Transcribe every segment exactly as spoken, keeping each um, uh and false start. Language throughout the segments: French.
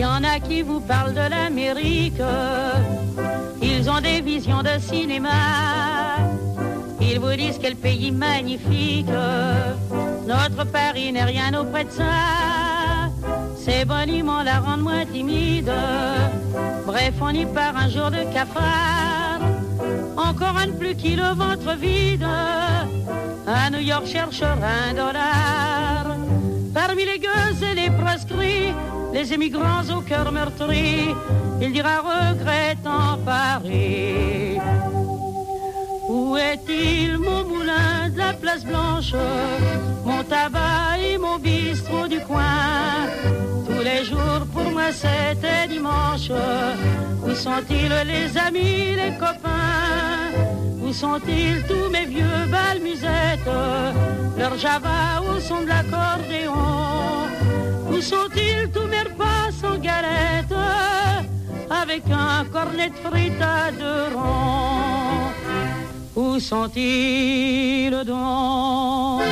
y en a qui vous parlent de l'Amérique. Ils ont des visions de cinéma. Ils vous disent quel pays magnifique. Notre Paris n'est rien auprès de ça. Ces boniments la rendent moins timide. Bref, on y part un jour de cafard. Encore un de plus qui le ventre vide. À New York cherchera un dollar. Parmi les gueux et les proscrits, les émigrants au cœur meurtri, il dira regrettant Paris. Où est-il mon moulin de la place Blanche, mon tabac et mon bistrot du coin? Tous les jours pour moi c'était dimanche. Où sont-ils les amis, les copains? Où sont-ils tous mes vieux balmusettes, leur java au son de l'accordéon? Où sont-ils tous mes repas sans galette, avec un cornet de frites à deux ronds? Où sont-ils donc?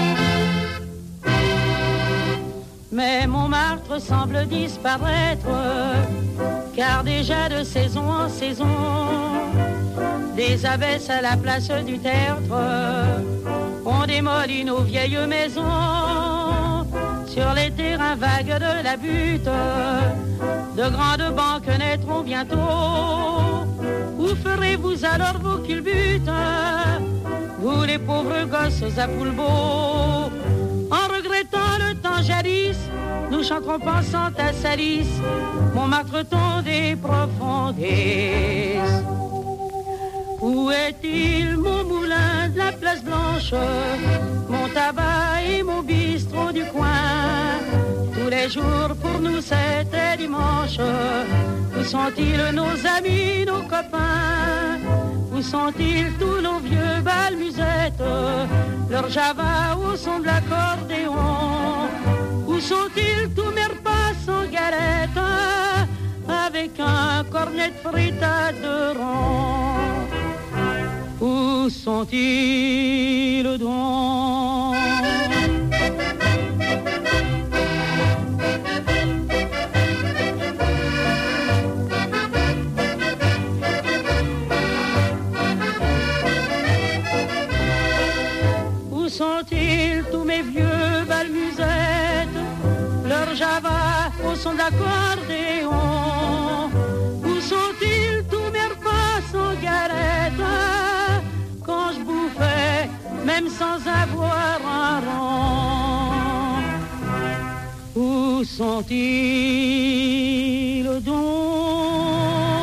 Mais Montmartre semble disparaître, car déjà de saison en saison, des abbesses à la place du tertre, on démolit nos vieilles maisons. Sur les terrains vagues de la butte, de grandes banques naîtront bientôt. Où ferez-vous alors vos culbutes, vous les pauvres gosses à Poulbeau? En regrettant le temps jadis, nous chanterons pensant à Salis, Montmartre-ton des profondis. Où est-il mon moulin de la place Blanche, mon tabac et mon bistrot du coin? Tous les jours pour nous c'était dimanche. Où sont-ils nos amis, nos copains? Où sont-ils tous nos vieux balmusettes, leur java au son de l'accordéon? Où sont-ils tous mes repas sans galette, avec un cornet de frites à deux ronds? Où sont-ils donc? Où sont-ils tous mes vieux balmusettes, leur java au son de l'accordéon? Où sont-ils tous mes repas sans galette, quand je bouffais, même sans avoir un rond? Où sont-ils donc?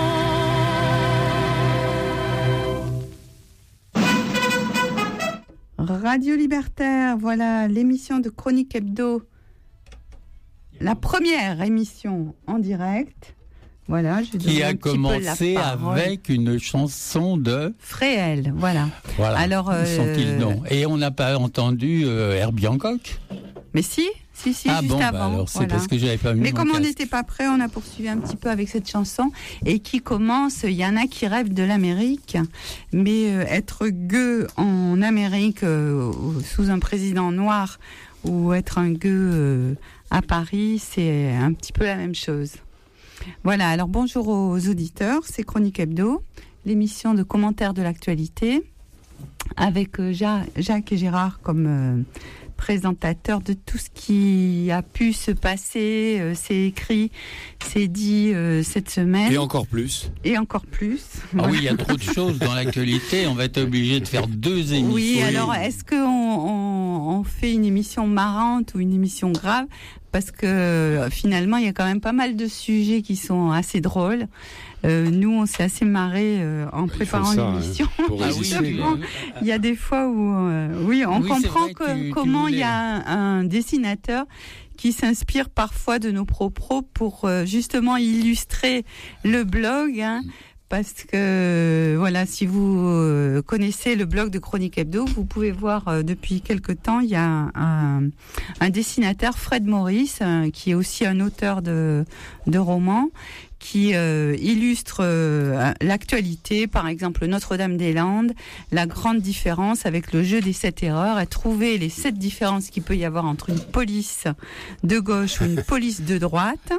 Radio Libertaire, voilà l'émission de Chronique Hebdo, la première émission en direct. Voilà, je qui a commencé avec une chanson de Fréhel, voilà. Voilà. Alors, euh... sont-ils donc? Et on n'a pas entendu euh, Herbie Hancock? Mais si, si, si, ah juste bon, avant. Bah alors c'est voilà. parce que j'avais pas mis. Mais mon comme casque. on n'était pas prêt, on a poursuivi un petit peu avec cette chanson et qui commence. Il y en a qui rêvent de l'Amérique, mais euh, être gueux en Amérique euh, sous un président noir ou être un gueux euh, à Paris, c'est un petit peu la même chose. Voilà, alors bonjour aux auditeurs, c'est Chronique Hebdo, l'émission de commentaires de l'actualité, avec euh, Jacques et Gérard comme euh, présentateurs de tout ce qui a pu se passer, euh, c'est écrit, c'est dit euh, cette semaine. Et encore plus. Et encore plus. Ah voilà. oui, il y a trop de choses dans l'actualité, on va être obligé de faire deux émissions. Oui, alors est-ce qu'on on, on fait une émission marrante ou une émission grave ? Parce que finalement, il y a quand même pas mal de sujets qui sont assez drôles. Euh, nous, on s'est assez marré euh, en préparant ça, l'émission. Hein, pour Justement, il y a des fois où, euh, oui, on oui, comprend vrai, que, tu, comment il y a un, un dessinateur qui s'inspire parfois de nos propos pour euh, justement illustrer le blog. Hein, parce que, voilà, si vous euh, connaissez le blog de Chronique Hebdo, vous pouvez voir euh, depuis quelque temps, il y a un, un, un dessinateur, Fred Maurice, euh, qui est aussi un auteur de, de romans, qui euh, illustre euh, l'actualité, par exemple Notre-Dame-des-Landes, la grande différence avec le jeu des sept erreurs, et trouver les sept différences qu'il peut y avoir entre une police de gauche ou une police de droite.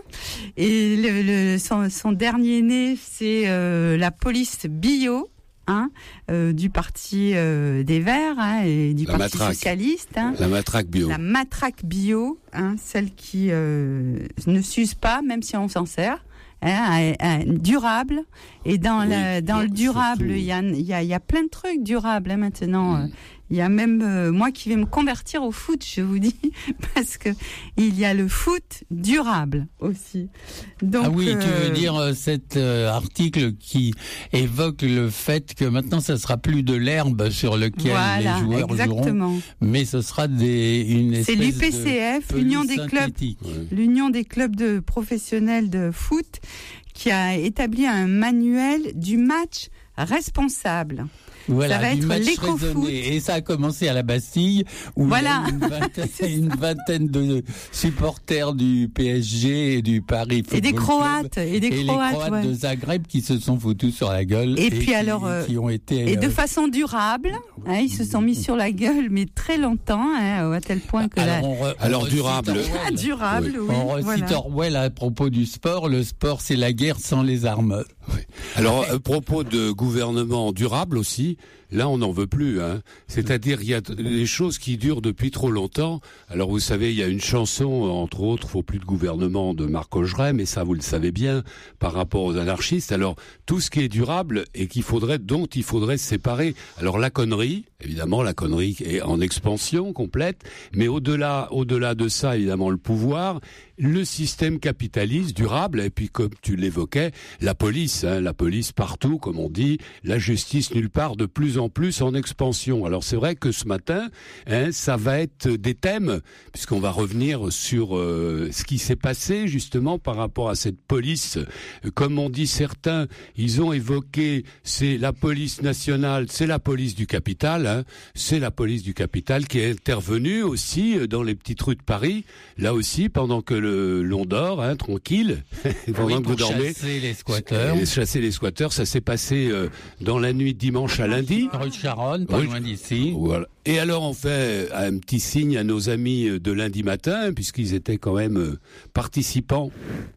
Et le, le, son, son dernier né, c'est euh, la police bio. Hein, euh, du parti euh, des Verts hein, et du la Parti matraque. socialiste. Hein, la matraque bio. La matraque bio, hein, celle qui euh, ne s'use pas, même si on s'en sert. Hein, un, un, durable. Et dans, oui, la, dans le durable, il y a, y, a, y a plein de trucs durables hein, maintenant. Mmh. Il y a même euh, moi qui vais me convertir au foot, je vous dis, parce que il y a le foot durable aussi. Donc, ah oui, euh... tu veux dire euh, cet euh, article qui évoque le fait que maintenant ça sera plus de l'herbe sur lequel voilà, les joueurs exactement. joueront, mais ce sera des une espèce c'est l'U P C F, de l'Union des clubs, ouais. l'Union des clubs de professionnels de foot, qui a établi un manuel du match responsable. Voilà, ça va du être match l'éco-foot. Et ça a commencé à la Bastille, où voilà. il y a une vingtaine, une vingtaine de supporters du P S G et du Paris Football et des Croates Club, et des et Croates, les Croates ouais. de Zagreb qui se sont foutus sur la gueule et, et puis qui, alors euh, qui ont été et de euh, façon durable. Hein, ils se sont mis sur la gueule, mais très longtemps, hein, à tel point que alors, la... on re, alors on durable, ah, durable, oui. oui on recite voilà. Orwell à propos du sport. Le sport, c'est la guerre sans les armes. Oui. Alors, à propos de gouvernement durable aussi, là, on n'en veut plus. Hein. C'est-à-dire, il y a des choses qui durent depuis trop longtemps. Alors, vous savez, il y a une chanson, entre autres, faut plus de gouvernement de Marc Augeret, mais ça, vous le savez bien, par rapport aux anarchistes. Alors, tout ce qui est durable et qu'il faudrait, dont il faudrait se séparer. Alors, la connerie, évidemment, la connerie est en expansion complète, mais au-delà, au-delà de ça, évidemment, le pouvoir, le système capitaliste durable, et puis comme tu l'évoquais, la police, hein, la police partout, comme on dit, la justice nulle part, de plus en plus en expansion. Alors c'est vrai que ce matin, hein, ça va être des thèmes, puisqu'on va revenir sur euh, ce qui s'est passé justement par rapport à cette police. Comme on dit certains, ils ont évoqué, c'est la police nationale, c'est la police du capital, hein, c'est la police du capital qui est intervenue aussi dans les petites rues de Paris, là aussi pendant que le, l'on dort, hein, tranquille, pendant oui, que vous dormez. Chasser les squatteurs. Et chasser les squatteurs, ça s'est passé euh, dans la nuit de dimanche à lundi. Rue de Charonne, pas oui. loin d'ici. Voilà. Et alors on fait un petit signe à nos amis de lundi matin, puisqu'ils étaient quand même participants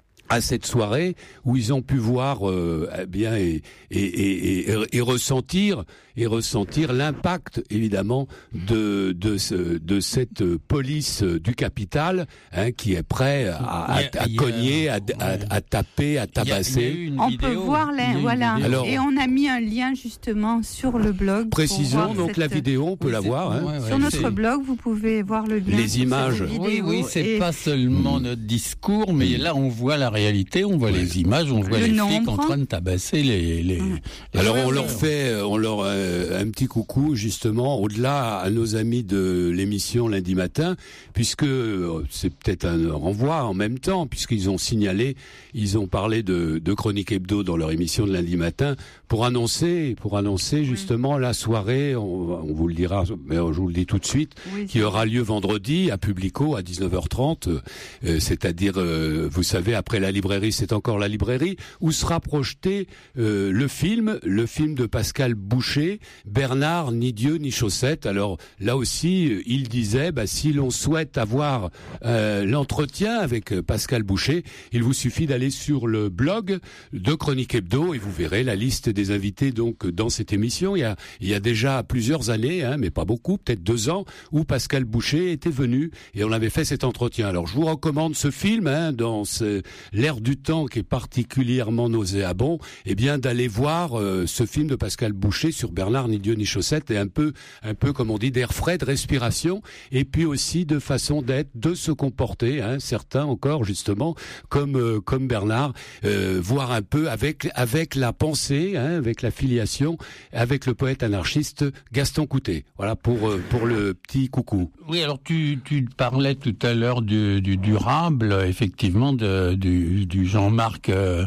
à cette soirée où ils ont pu voir euh, eh bien et, et, et, et, et ressentir et ressentir l'impact évidemment de de ce, de cette police du capital hein, qui est prêt à, à, à, à cogner, à, à, à taper, à tabasser. Il y a, il y a eu une on vidéo, peut voir les voilà. Alors, et on a mis un lien justement sur le blog. Précisons donc cette... la vidéo, on peut oui, la voir. Hein. Ouais, ouais, sur notre c'est... blog, vous pouvez voir le lien. Les images. Oui, oui, c'est et... pas seulement notre discours, mais là on voit la réalité, on voit ouais. les images, on voit le les nombre. flics en train de tabasser les. les, mmh. les Alors ouais, on ouais, leur ouais. fait, on leur euh, un petit coucou justement au-delà à nos amis de l'émission lundi matin, puisque euh, c'est peut-être un renvoi en même temps, puisqu'ils ont signalé, ils ont parlé de, de Chronique Hebdo dans leur émission de lundi matin pour annoncer, pour annoncer justement oui. la soirée. On, on vous le dira, mais je vous le dis tout de suite, oui, qui aura lieu vendredi à Publico à dix-neuf heures trente, euh, c'est-à-dire, euh, vous savez, après la librairie, c'est encore la librairie où sera projeté euh, le film, le film de Pascal Boucher, Bernard ni Dieu ni chaussette. Alors là aussi, il disait, bah, si l'on souhaite avoir euh, l'entretien avec Pascal Boucher, il vous suffit d'aller sur le blog de Chronique Hebdo et vous verrez la liste des invités donc dans cette émission. Il y a, il y a déjà plusieurs années, hein, mais pas beaucoup, peut-être deux ans, où Pascal Boucher était venu et on avait fait cet entretien. Alors je vous recommande ce film, hein, dans ce, l'air du temps qui est particulièrement nauséabond, eh bien d'aller voir euh, ce film de Pascal Boucher sur Bernard ni Dieu ni chaussette. Et un peu, un peu comme on dit, d'air frais, de respiration, et puis aussi de façon d'être, de se comporter, hein, certains encore justement, comme euh, comme Bernard, euh, voir un peu avec avec la pensée, hein, avec la filiation, avec le poète anarchiste Gaston Coutet. Voilà pour euh, pour le petit coucou. Oui, alors tu tu parlais tout à l'heure du, du durable, effectivement, de, du, du Jean-Marc euh,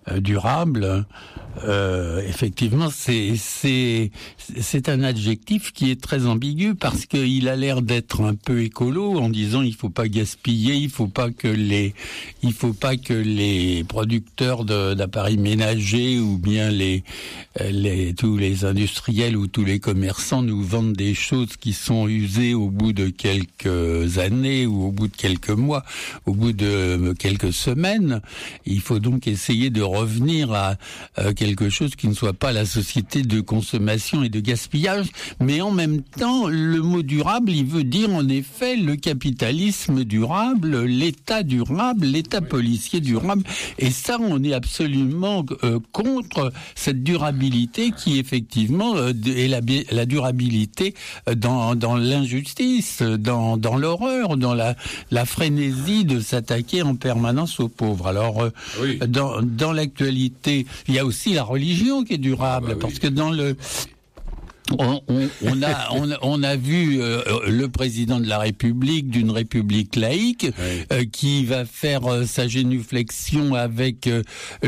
euh, durable. Euh, effectivement, c'est c'est c'est un adjectif qui est très ambigu parce qu'il a l'air d'être un peu écolo en disant il faut pas gaspiller, il faut pas que les il faut pas que les producteurs de, d'appareils ménagers ou bien les les tous les industriels ou tous les commerçants nous vendent des choses qui sont usées au bout de quelques années ou au bout de quelques mois, au bout de quelques semaines. Il faut donc essayer de revenir à, à quelque chose qui ne soit pas la société de consommation et de gaspillage, mais en même temps, le mot durable, il veut dire en effet le capitalisme durable, l'État durable, l'État policier durable, et ça, on est absolument euh, contre cette durabilité qui, effectivement, euh, est la, la durabilité dans, dans l'injustice, dans, dans l'horreur, dans la, la frénésie de s'attaquer en permanence aux pauvres. Alors, euh, oui. dans, dans l'actualité, il y a aussi la religion qui est durable, ah bah parce oui. que dans le On, on, on, a, on, a, on a vu euh, le président de la République, d'une République laïque, oui. euh, qui va faire euh, sa génuflexion avec euh,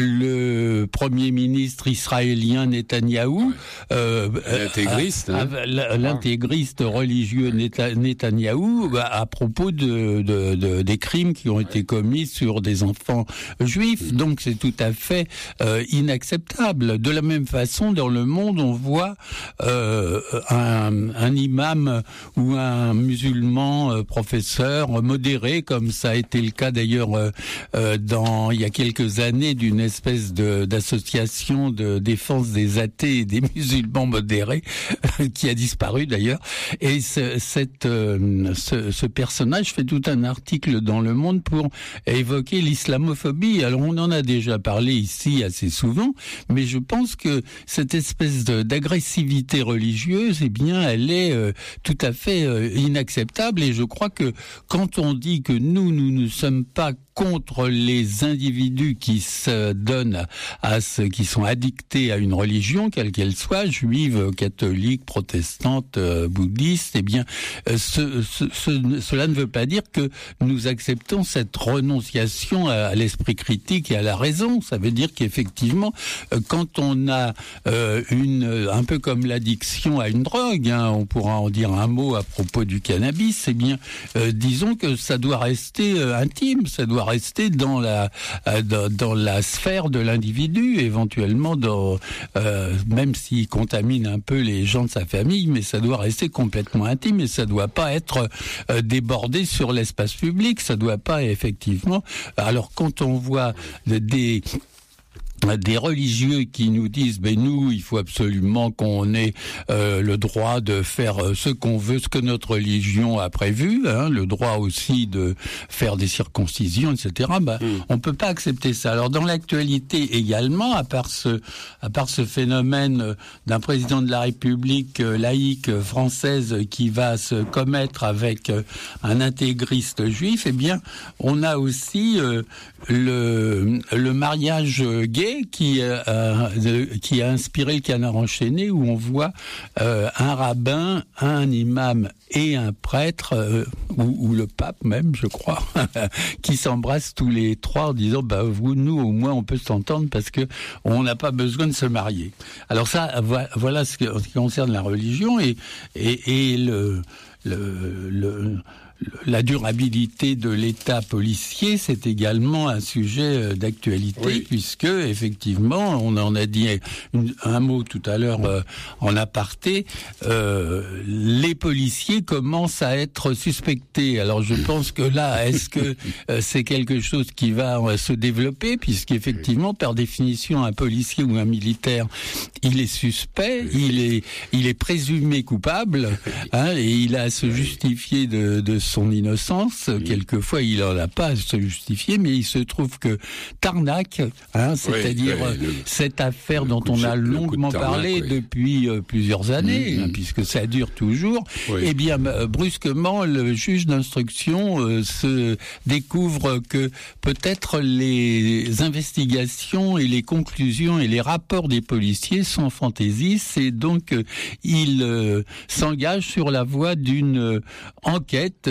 le Premier ministre israélien Netanyahou, oui. euh, l'intégriste, à, hein. à, l'intégriste religieux Netanyahou, à, à propos de, de, de, des crimes qui ont oui. été commis sur des enfants juifs. Oui. Donc c'est tout à fait euh, inacceptable. De la même façon, dans le monde, on voit euh, Un, un imam ou un musulman euh, professeur modéré, comme ça a été le cas d'ailleurs euh, euh, dans il y a quelques années d'une espèce de d'association de défense des athées et des musulmans modérés qui a disparu d'ailleurs. Et ce, cette euh, ce, ce personnage fait tout un article dans Le Monde pour évoquer l'islamophobie. Alors on en a déjà parlé ici assez souvent, mais je pense que cette espèce de, d'agressivité religieuse, eh bien, elle est euh, tout à fait euh, inacceptable. Et je crois que quand on dit que nous, nous ne sommes pas contre les individus qui se donnent à ce, qui sont addictés à une religion, quelle qu'elle soit, juive, catholique, protestante, euh, bouddhiste, eh bien, euh, ce, ce, ce, cela ne veut pas dire que nous acceptons cette renonciation à, à l'esprit critique et à la raison. Ça veut dire qu'effectivement, euh, quand on a euh, une, un peu comme l'addiction à une drogue, hein, on pourra en dire un mot à propos du cannabis, eh bien, euh, disons que ça doit rester euh, intime, ça doit rester dans la dans, dans la sphère de l'individu, éventuellement dans euh, même s'il contamine un peu les gens de sa famille, mais ça doit rester complètement intime et ça doit pas être euh, débordé sur l'espace public, ça doit pas effectivement. Alors quand on voit des des religieux qui nous disent ben nous il faut absolument qu'on ait euh, le droit de faire ce qu'on veut, ce que notre religion a prévu, hein, le droit aussi de faire des circoncisions, et cetera. Ben mmh. on peut pas accepter ça. Alors dans l'actualité également, à part ce à part ce phénomène d'un président de la République euh, laïque française qui va se commettre avec euh, un intégriste juif, eh bien on a aussi euh, le le mariage gay qui euh, qui a inspiré le Canard enchaîné, où on voit euh, un rabbin, un imam et un prêtre, euh, ou, ou le pape même, je crois, qui s'embrassent tous les trois en disant bah vous, nous au moins on peut s'entendre parce que on n'a pas besoin de se marier. Alors ça, voilà ce qui concerne la religion et et, et le le, le la durabilité de l'État policier, c'est également un sujet d'actualité, oui. puisque effectivement, on en a dit une, un mot tout à l'heure euh, en aparté, euh, les policiers commencent à être suspectés. Alors je pense que là, est-ce que euh, c'est quelque chose qui va euh, se développer, puisqu'effectivement, par définition, un policier ou un militaire, il est suspect, il est, il est présumé coupable, hein, et il a à se justifier de, de son innocence. Oui. Quelquefois, il n'en a pas à se justifier, mais il se trouve que Tarnac, hein, c'est-à-dire oui, oui, le, cette affaire dont on a longuement Tarnac, parlé oui. depuis euh, plusieurs années, mmh. hein, puisque ça dure toujours, oui. eh bien, euh, brusquement, le juge d'instruction euh, se découvre que peut-être les investigations et les conclusions et les rapports des policiers sont fantaisistes, et donc euh, il euh, s'engage sur la voie d'une euh, enquête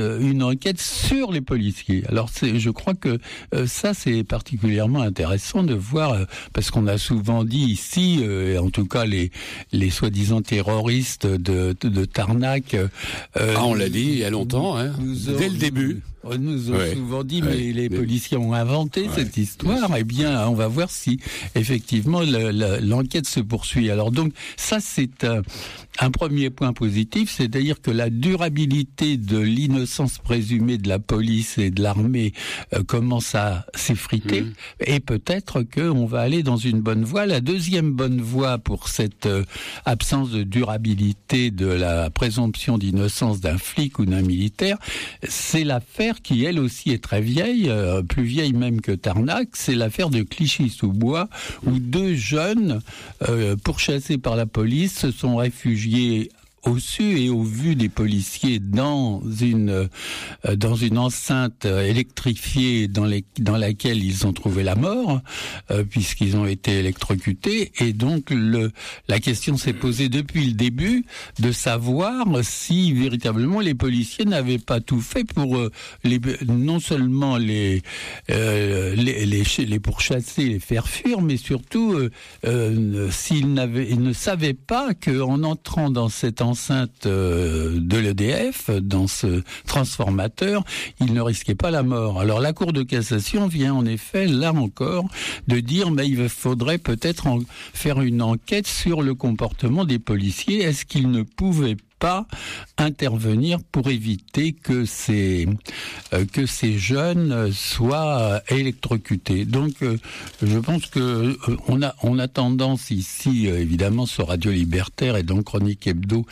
une enquête sur les policiers. Alors c'est, je crois que euh, ça c'est particulièrement intéressant de voir, euh, parce qu'on a souvent dit ici, euh, en tout cas les les soi-disant terroristes de de, de Tarnac. Euh, ah, on l'a dit il y a longtemps, hein, dès le début. On nous a ouais, souvent dit, ouais, mais les mais... policiers ont inventé ouais, cette histoire. Eh bien, on va voir si effectivement le, le, l'enquête se poursuit. Alors donc, ça c'est un, un premier point positif, c'est-à-dire que la durabilité de l'innocence présumée de la police et de l'armée euh, commence à s'effriter, mmh. et peut-être qu'on va aller dans une bonne voie. La deuxième bonne voie pour cette euh, absence de durabilité de la présomption d'innocence d'un flic ou d'un militaire, c'est l'affaire qui elle aussi est très vieille, euh, plus vieille même que Tarnac, c'est l'affaire de Clichy-sous-Bois, où deux jeunes euh, pourchassés par la police se sont réfugiés au su et au vu des policiers dans une euh, dans une enceinte électrifiée dans les dans laquelle ils ont trouvé la mort, euh, puisqu'ils ont été électrocutés, et donc le la question s'est posée depuis le début de savoir si véritablement les policiers n'avaient pas tout fait pour euh, les non seulement les euh, les, les les pourchasser, les faire fuir, mais surtout euh, euh, s'ils n'avaient ils ne savaient pas que en entrant dans cette enceinte enceinte de l'E D F, dans ce transformateur, il ne risquait pas la mort. Alors la Cour de cassation vient en effet, là encore, de dire mais il faudrait peut-être en faire une enquête sur le comportement des policiers. Est-ce qu'ils ne pouvaient pas intervenir pour éviter que ces euh, que ces jeunes soient électrocutés. Donc euh, je pense que euh, on a on a tendance ici euh, évidemment sur Radio Libertaire et dans Chronique Hebdo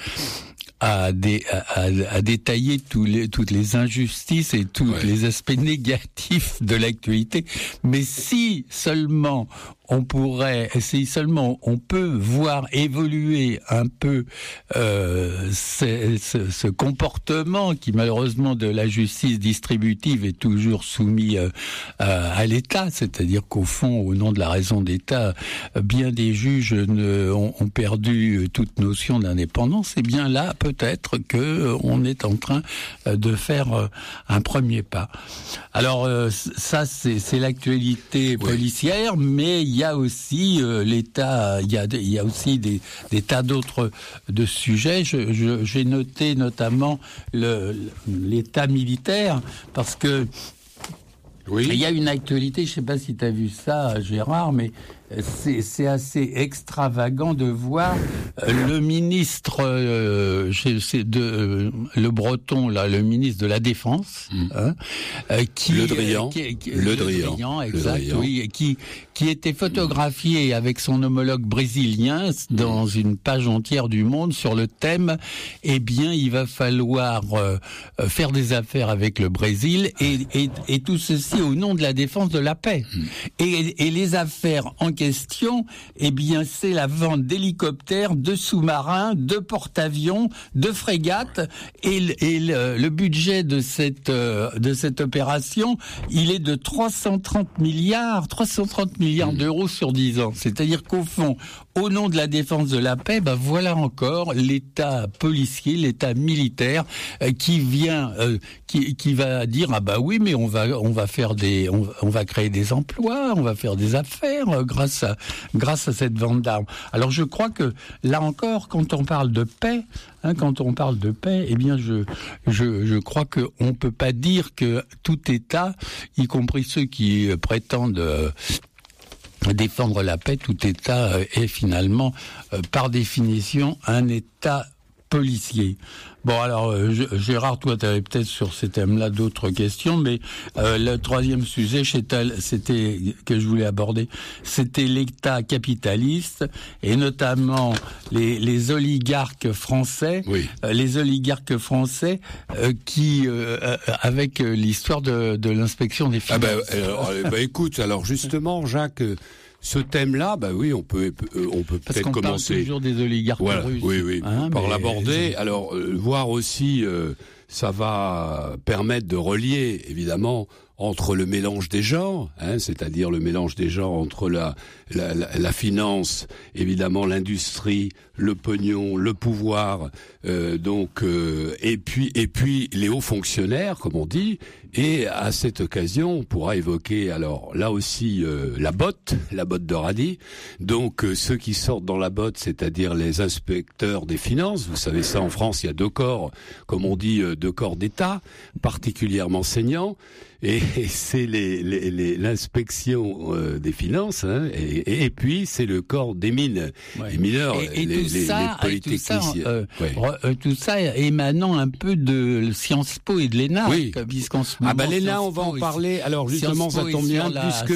à, dé, à, à détailler tous les, toutes les injustices et tous ouais. les aspects négatifs de l'actualité. Mais si seulement on pourrait, si seulement on peut voir évoluer un peu euh, ce, ce, ce comportement qui malheureusement de la justice distributive est toujours soumis euh, à, à l'État, c'est-à-dire qu'au fond, au nom de la raison d'État, bien des juges ne, ont, ont perdu toute notion d'indépendance. Et bien là, peut-être que on est en train de faire un premier pas. Alors euh, ça, c'est, c'est l'actualité policière, oui. mais il y a aussi euh, l'État, il y a, il y a aussi des, des tas d'autres de sujets. Je, je, j'ai noté notamment le, l'État militaire parce que oui. il y a une actualité. Je ne sais pas si tu as vu ça, Gérard, mais c'est, c'est assez extravagant de voir euh, le ministre, euh, c'est de euh, le Breton là, le ministre de la Défense, mmh. hein, euh, qui Le Drian, euh, qui, qui, Le, le Drian, Drian, exact, le Drian. oui, qui qui était photographié avec son homologue brésilien dans mmh. une page entière du Monde sur le thème. Eh bien, il va falloir euh, faire des affaires avec le Brésil et, et et tout ceci au nom de la défense de la paix. Mmh. Et, et les affaires en question, eh bien, c'est la vente d'hélicoptères, de sous-marins, de porte-avions, de frégates, et, et le, le budget de cette euh, de cette opération, il est de trois cent trente milliards, trois cent trente milliards d'euros sur dix ans. C'est-à-dire qu'au fond, au nom de la défense de la paix, ben voilà encore l'État policier, l'État militaire euh, qui vient, euh, qui qui va dire ah bah oui, mais on va on va faire des, on, on va créer des emplois, on va faire des affaires euh, grâce à, grâce à cette vente d'armes. Alors je crois que là encore, quand on parle de paix, hein, quand on parle de paix, eh bien je je je crois que on peut pas dire que tout État, y compris ceux qui prétendent euh, défendre la paix, tout État euh, est finalement euh, par définition un État policier. Bon, alors, euh, Gérard, toi, tu avais peut-être sur ces thèmes-là d'autres questions, mais euh, le troisième sujet, c'était que je voulais aborder, c'était l'État capitaliste, et notamment les, les oligarques français, oui. euh, les oligarques français euh, qui, euh, avec l'histoire de, de l'inspection des finances. Ah ben, alors, bah, écoute, alors justement, Jacques... Ce thème-là, bah oui, on peut, on peut Parce peut-être qu'on commencer. Parle toujours des oligarques voilà, russes. Oui, oui, hein, par mais... l'aborder. Alors, euh, voir aussi, euh, ça va permettre de relier, évidemment, entre le mélange des genres, hein, c'est-à-dire le mélange des genres entre la, la, la, la finance, évidemment l'industrie, le pognon, le pouvoir, euh, donc euh, et puis et puis les hauts fonctionnaires, comme on dit. Et à cette occasion, on pourra évoquer alors là aussi euh, la botte, la botte de radis. Donc euh, ceux qui sortent dans la botte, c'est-à-dire les inspecteurs des finances. Vous savez ça, en France, il y a deux corps, comme on dit, euh, deux corps d'État, particulièrement saignants. Et, et c'est les, les, les, l'inspection euh, des finances, hein, et, et puis c'est le corps des mines, ouais. les mineurs, et, et les, tout ça, les polytechniciens. Tout ça, euh, ouais. re, tout ça émanant un peu de Sciences Po et de l'E N A. Oui. Puisqu'en ce ah bah l'E N A, on va en parler. Alors justement, ça tombe bien, puisque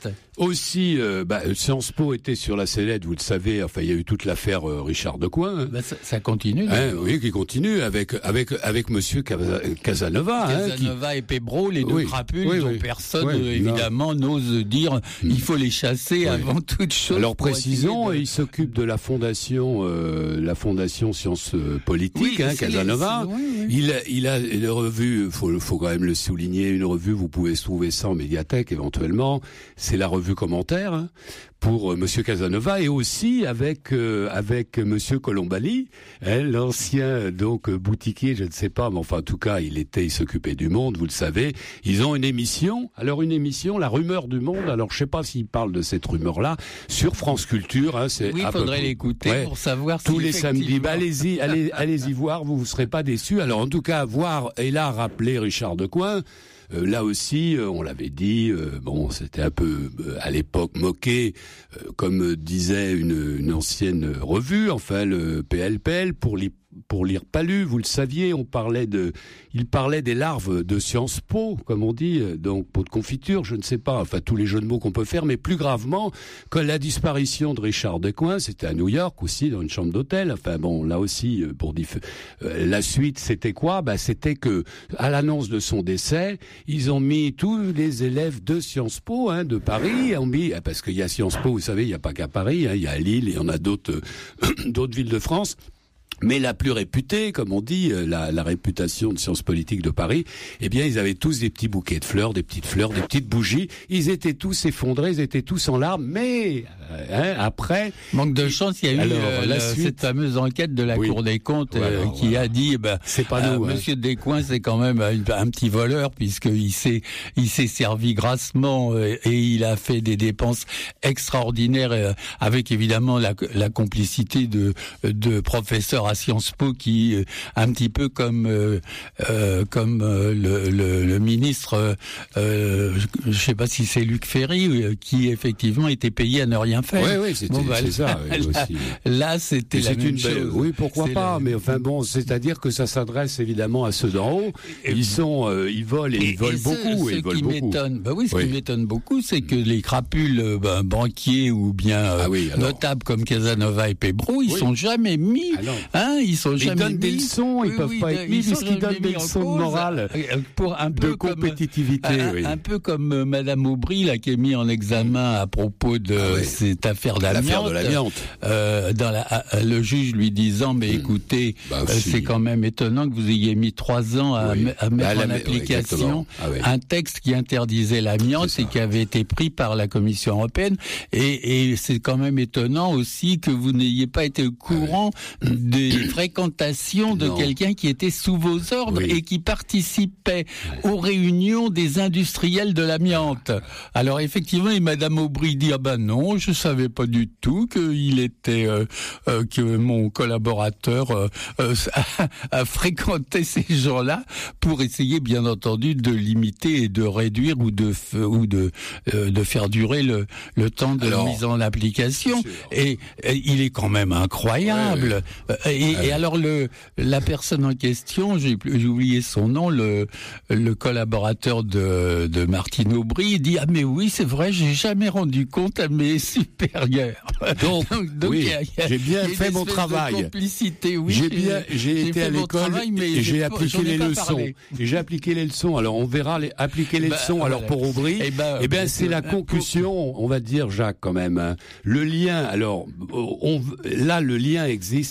aussi, euh, bah, Sciences Po était sur la sellette, vous le savez. Enfin, il y a eu toute l'affaire euh, Richard Decoing. Hein. Bah, ça, ça continue. Hein, oui, qui continue avec avec avec Monsieur Casanova. Casanova hein, qui... et Pebro, les deux oui. crapules oui, dont oui. personne oui, évidemment non. n'ose dire il faut les chasser oui. avant toute chose. Alors précisons, de... il s'occupe de la fondation, euh, la fondation Sciences Politiques, oui, hein, Casanova. Les... Oui, oui. Il il a une revue, faut faut quand même le souligner, une revue. Vous pouvez trouver ça en médiathèque éventuellement. C'est la revue Commentaire hein, pour euh, Monsieur Casanova et aussi avec euh, avec Monsieur Colombani, hein, l'ancien donc boutiquier, je ne sais pas, mais enfin en tout cas il était, il s'occupait du Monde, vous le savez. Ils ont une émission, alors une émission, La Rumeur du Monde. Alors je sais pas s'ils parlent de cette rumeur-là sur France Culture. Hein, c'est oui, il faudrait peu... l'écouter ouais, pour savoir. Tous si les samedis, bah, allez-y, allez, allez-y voir, vous vous serez pas déçus. Alors en tout cas voir et là rappeler Richard Decoing. Euh, là aussi, euh, on l'avait dit, euh, bon, c'était un peu euh, à l'époque moqué, euh, comme disait une, une ancienne revue, enfin le P L P L pour les pour lire Palu, vous le saviez, on parlait de, il parlait des larves de Sciences Po, comme on dit, donc pot de confiture, je ne sais pas, enfin tous les jeux de mots qu'on peut faire, mais plus gravement, que la disparition de Richard Decoing, c'était à New York aussi, dans une chambre d'hôtel, enfin bon, là aussi, pour dire, euh, la suite, c'était quoi? Bah, c'était que, à l'annonce de son décès, ils ont mis tous les élèves de Sciences Po, hein, de Paris, ont mis, parce qu'il y a Sciences Po, vous savez, il n'y a pas qu'à Paris, hein, il y a à Lille, et il y en a d'autres, euh, d'autres villes de France. Mais la plus réputée, comme on dit, la, la réputation de Sciences Politiques de Paris, eh bien, ils avaient tous des petits bouquets de fleurs, des petites fleurs, des petites bougies. Ils étaient tous effondrés, ils étaient tous en larmes. Mais hein, après, manque de chance, il y a alors, eu euh, la suite... cette fameuse enquête de la oui. Cour des comptes voilà, euh, qui voilà. a dit, eh ben, c'est pas nous, euh, hein. Monsieur Decoing, c'est quand même un, un petit voleur puisqu'il s'est, il s'est servi grassement euh, et il a fait des dépenses extraordinaires euh, avec évidemment la, la complicité de, de professeurs à Sciences Po qui, euh, un petit peu comme euh, euh, comme euh, le, le, le ministre, euh, je ne sais pas si c'est Luc Ferry, euh, qui effectivement était payé à ne rien faire. Oui, oui, c'était, bon, bah, c'est ça. Là, aussi. là c'était la c'est même une chose. Belle, oui, pourquoi c'est pas, la... mais enfin bon, c'est-à-dire que ça s'adresse évidemment à ceux d'en haut. Et, ils sont, euh, ils volent et, et ils volent et ce, beaucoup. Ce et ils volent qui beaucoup. m'étonne, bah oui, ce oui. qui m'étonne beaucoup, c'est que les crapules ben, banquiers ou bien euh, ah oui, notables comme Casanova et Pebro, ils oui. sont jamais mis. Ah hein, ils sont ils jamais donnent mis. des leçons, ils oui, peuvent oui, pas être mis puisqu'ils donnent des leçons de morale, pour un peu de compétitivité. Comme, un, oui. un peu comme euh, Madame Aubry là qui est mise en examen à propos de ah, oui. cette affaire d'amiante. L'affaire de l'amiante. Euh, dans la, le juge lui disant mais mmh. écoutez, bah, euh, c'est quand même étonnant que vous ayez mis trois ans à, oui. à mettre à en la, application oui, ah, oui. un texte qui interdisait l'amiante et qui avait été pris par la Commission européenne. Et, et c'est quand même étonnant aussi que vous n'ayez pas été au courant ah, oui. des fréquentations de non. quelqu'un qui était sous vos ordres oui. et qui participait oui. aux réunions des industriels de l'amiante. Alors effectivement, et Madame Aubry dit ah ben non, je savais pas du tout qu'il était euh, euh, que mon collaborateur euh, euh, a, a fréquenté ces gens-là pour essayer bien entendu de limiter et de réduire ou de ou de euh, de faire durer le le temps de alors, mise en application. Et, et il est quand même incroyable. Ouais, ouais. Et, ouais. et alors le la personne en question, j'ai, j'ai oublié son nom, le le collaborateur de de Martine Aubry, dit ah mais oui c'est vrai, j'ai jamais rendu compte à mes supérieurs. Donc, donc, donc oui, y a, y a, j'ai bien fait mon travail. Complicité, oui, j'ai bien, j'ai, j'ai été à l'école travail, et j'ai, j'ai appliqué les leçons. Et j'ai appliqué les leçons. Alors on verra les appliquer les bah, leçons. Voilà. Alors pour Aubry, eh ben, eh ben c'est la concussion, on va dire Jacques quand même. Hein. Le lien. Alors on, là le lien existe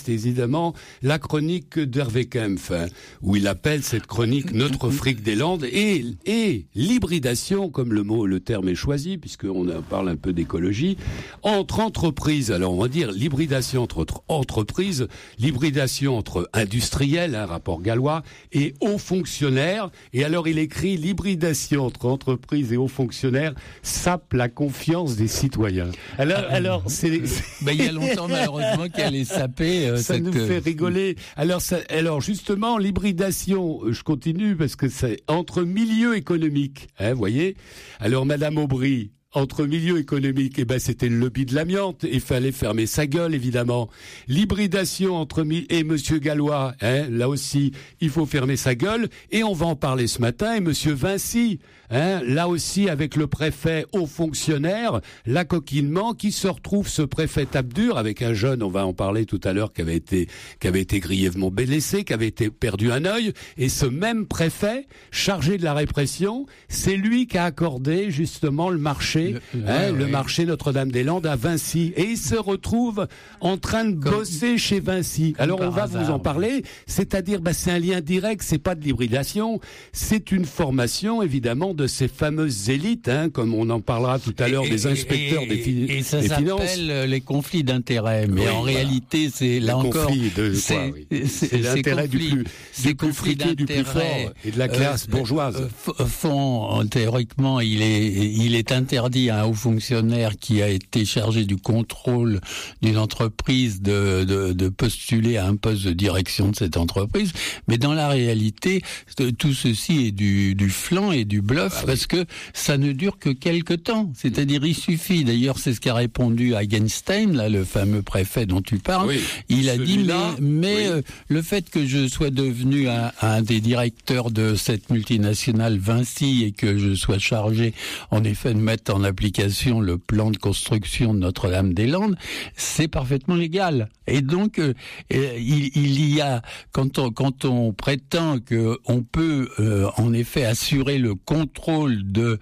évidemment la chronique d'Hervé Kempf, hein, où il appelle cette chronique Notre fric des Landes et, et l'hybridation, comme le mot, le terme est choisi, puisqu'on parle un peu d'écologie, entre entreprises. Alors on va dire l'hybridation entre, entre entreprises, l'hybridation entre industriels, un hein, rapport gallois, et hauts fonctionnaires. Et alors il écrit l'hybridation entre entreprises et hauts fonctionnaires sape la confiance des citoyens. Alors, ah, alors c'est, c'est... Ben, il y a longtemps malheureusement qu'elle est sapée. Euh, ça cette... nous fait rigoler. Alors, ça, alors justement, l'hybridation, je continue parce que c'est entre milieux économiques, hein, voyez. Alors, Madame Aubry, entre milieu économique, eh ben c'était le lobby de l'amiante. Il fallait fermer sa gueule, évidemment. L'hybridation entre mi- et Monsieur Gallois, hein, là aussi, il faut fermer sa gueule. Et on va en parler ce matin. Et Monsieur Vinci, hein, là aussi, avec le préfet haut fonctionnaire, l'acoquinement qui se retrouve, ce préfet tape dur, avec un jeune, on va en parler tout à l'heure, qui avait été, qui avait été grièvement blessé, qui avait été perdu un œil. Et ce même préfet, chargé de la répression, c'est lui qui a accordé justement le marché Le, hein, ouais, le ouais. marché Notre-Dame-des-Landes à Vinci, et il se retrouve en train de Comme, bosser chez Vinci. Alors on va hasard, vous en parler, ouais. c'est-à-dire bah, c'est un lien direct, c'est pas de l'hybridation, c'est une formation évidemment de ces fameuses élites, hein, comme on en parlera tout à l'heure, et, des inspecteurs et, des, fi- et ça des s'appelle finances. Les conflits d'intérêts, mais oui, en voilà. réalité c'est là les encore de c'est, quoi, oui. c'est, c'est l'intérêt conflits, du plus, du plus friqué, du plus fort et de la classe euh, bourgeoise. Euh, fond, théoriquement, il est il est interdit à un haut fonctionnaire qui a été chargé du contrôle d'une entreprise de, de, de postuler à un poste de direction de cette entreprise, mais dans la réalité, tout ceci est du, du flan et du bluff, ah, parce oui. que ça ne dure que quelques temps. C'est-à-dire, il suffit, d'ailleurs, c'est ce qu'a répondu Hagenstein, là, le fameux préfet dont tu parles, oui, il a dit, mais, mais oui. euh, le fait que je sois devenu un, un des directeurs de cette multinationale Vinci et que je sois chargé, en effet, de mettre en application le plan de construction de Notre-Dame-des-Landes, c'est parfaitement légal. Et donc, euh, il, il y a, quand on, quand on prétend que on peut, euh, en effet, assurer le contrôle de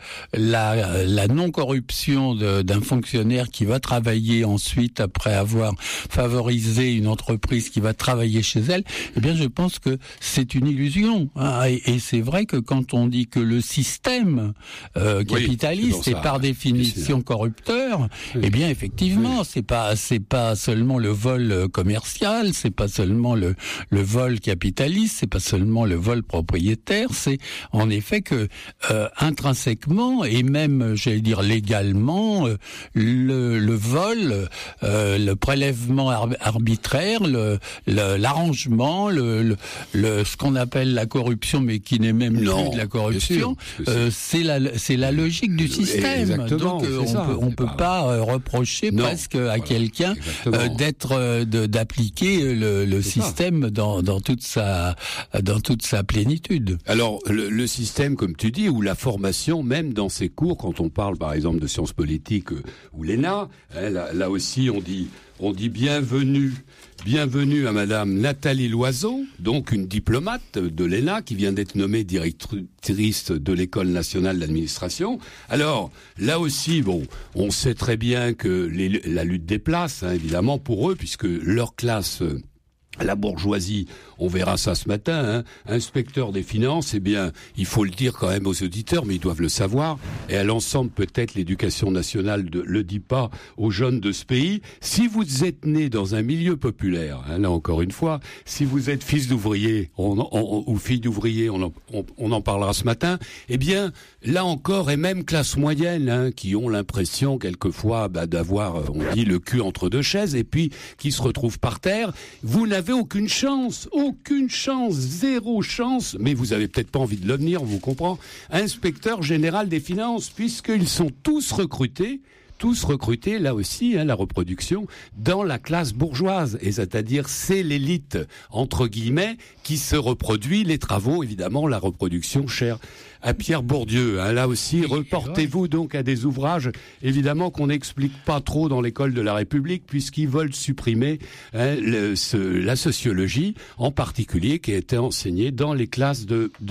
la, la non-corruption de, d'un fonctionnaire qui va travailler ensuite, après avoir favorisé une entreprise qui va travailler chez elle, eh bien, je pense que c'est une illusion. Hein, et, et c'est vrai que quand on dit que le système euh, capitaliste oui, est, est par définition corrupteur, oui. eh bien effectivement, oui. c'est pas c'est pas seulement le vol commercial, c'est pas seulement le le vol capitaliste, c'est pas seulement le vol propriétaire, c'est en effet que euh, intrinsèquement et même j'allais dire légalement euh, le le vol, euh, le prélèvement arbitraire, le, le l'arrangement, le, le le ce qu'on appelle la corruption mais qui n'est même non, plus de la corruption, euh, c'est la c'est la logique du système. Exactement, donc euh, on ça. peut on peut pas, pas euh, reprocher non, presque à voilà, quelqu'un euh, d'être euh, de, d'appliquer le, le système dans dans toute sa dans toute sa plénitude. Alors le, le système, comme tu dis, ou la formation, même dans ces cours, quand on parle par exemple de sciences politiques euh, ou l'E N A, hein, là, là aussi on dit on dit bienvenue. Bienvenue à Madame Nathalie Loiseau, donc une diplomate de l'E N A qui vient d'être nommée directrice de l'École nationale d'administration. Alors, là aussi, bon, on sait très bien que les, la lutte des places, hein, évidemment, pour eux, puisque leur classe... La bourgeoisie, on verra ça ce matin, hein, inspecteur des finances, eh bien, il faut le dire quand même aux auditeurs, mais ils doivent le savoir, et à l'ensemble, peut-être, l'éducation nationale ne le dit pas aux jeunes de ce pays. Si vous êtes né dans un milieu populaire, hein, là encore une fois, si vous êtes fils d'ouvrier on, on, ou fille d'ouvrier, on en, on, on en parlera ce matin, eh bien, là encore, et même classe moyenne, hein, qui ont l'impression, quelquefois, bah, d'avoir, on dit, le cul entre deux chaises, et puis qui se retrouvent par terre, vous n'avez aucune chance, aucune chance, zéro chance, mais vous avez peut-être pas envie de devenir, on vous comprend, inspecteur général des finances, puisqu'ils sont tous recrutés, tous recrutés, là aussi, hein, la reproduction, dans la classe bourgeoise, et c'est-à-dire c'est l'élite, entre guillemets, qui se reproduit, les travaux, évidemment, la reproduction chère à Pierre Bourdieu. Hein, là aussi, reportez-vous donc à des ouvrages, évidemment, qu'on n'explique pas trop dans l'école de la République, puisqu'ils veulent supprimer hein, le, ce, la sociologie, en particulier, qui a été enseignée dans les classes de, de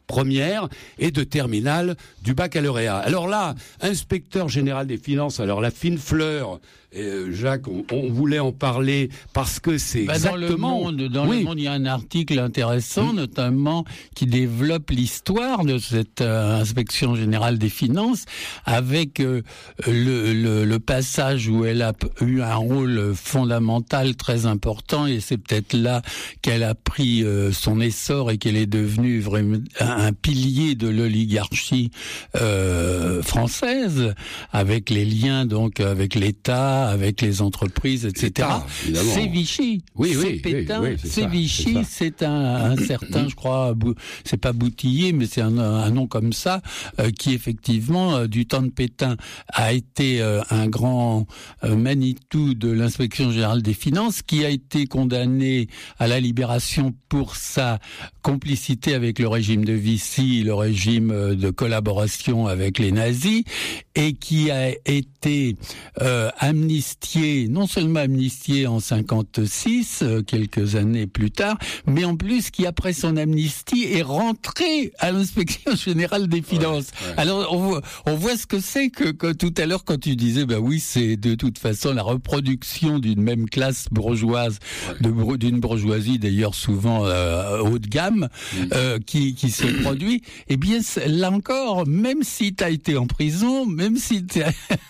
première et de terminale du baccalauréat. Alors là, inspecteur général des finances, alors la fine fleur. Et euh, Jacques, on, on voulait en parler parce que c'est bah exactement... Dans le monde, dans oui. le monde, il y a un article intéressant, mmh. notamment, qui développe l'histoire de cette euh, inspection générale des finances, avec euh, le, le, le passage où elle a eu un rôle fondamental, très important, et c'est peut-être là qu'elle a pris euh, son essor et qu'elle est devenue vraiment un, un pilier de l'oligarchie euh, française, avec les liens donc avec l'État, avec les entreprises, et cetera. C'est Vichy. Oui, c'est oui, Pétain. Oui, oui, c'est, c'est ça, Vichy. C'est, c'est un, un certain, je crois, c'est pas Boutillier, mais c'est un, un nom comme ça, euh, qui effectivement, euh, du temps de Pétain, a été euh, un grand euh, Manitou de l'inspection générale des finances, qui a été condamné à la libération pour sa complicité avec le régime de Vichy, le régime de collaboration avec les nazis, et qui a été euh, amnistié, non seulement amnistié en cinquante-six, euh, quelques années plus tard, mais en plus qui, après son amnistie, est rentré à l'inspection générale des finances. Ouais, ouais. Alors, on voit, on voit ce que c'est que, que tout à l'heure, quand tu disais, bah oui, c'est de toute façon la reproduction d'une même classe bourgeoise, ouais. de, d'une bourgeoisie d'ailleurs souvent euh, haut de gamme, mmh. euh, qui, qui se produit. Eh bien, là encore, même si tu as été en prison, même si tu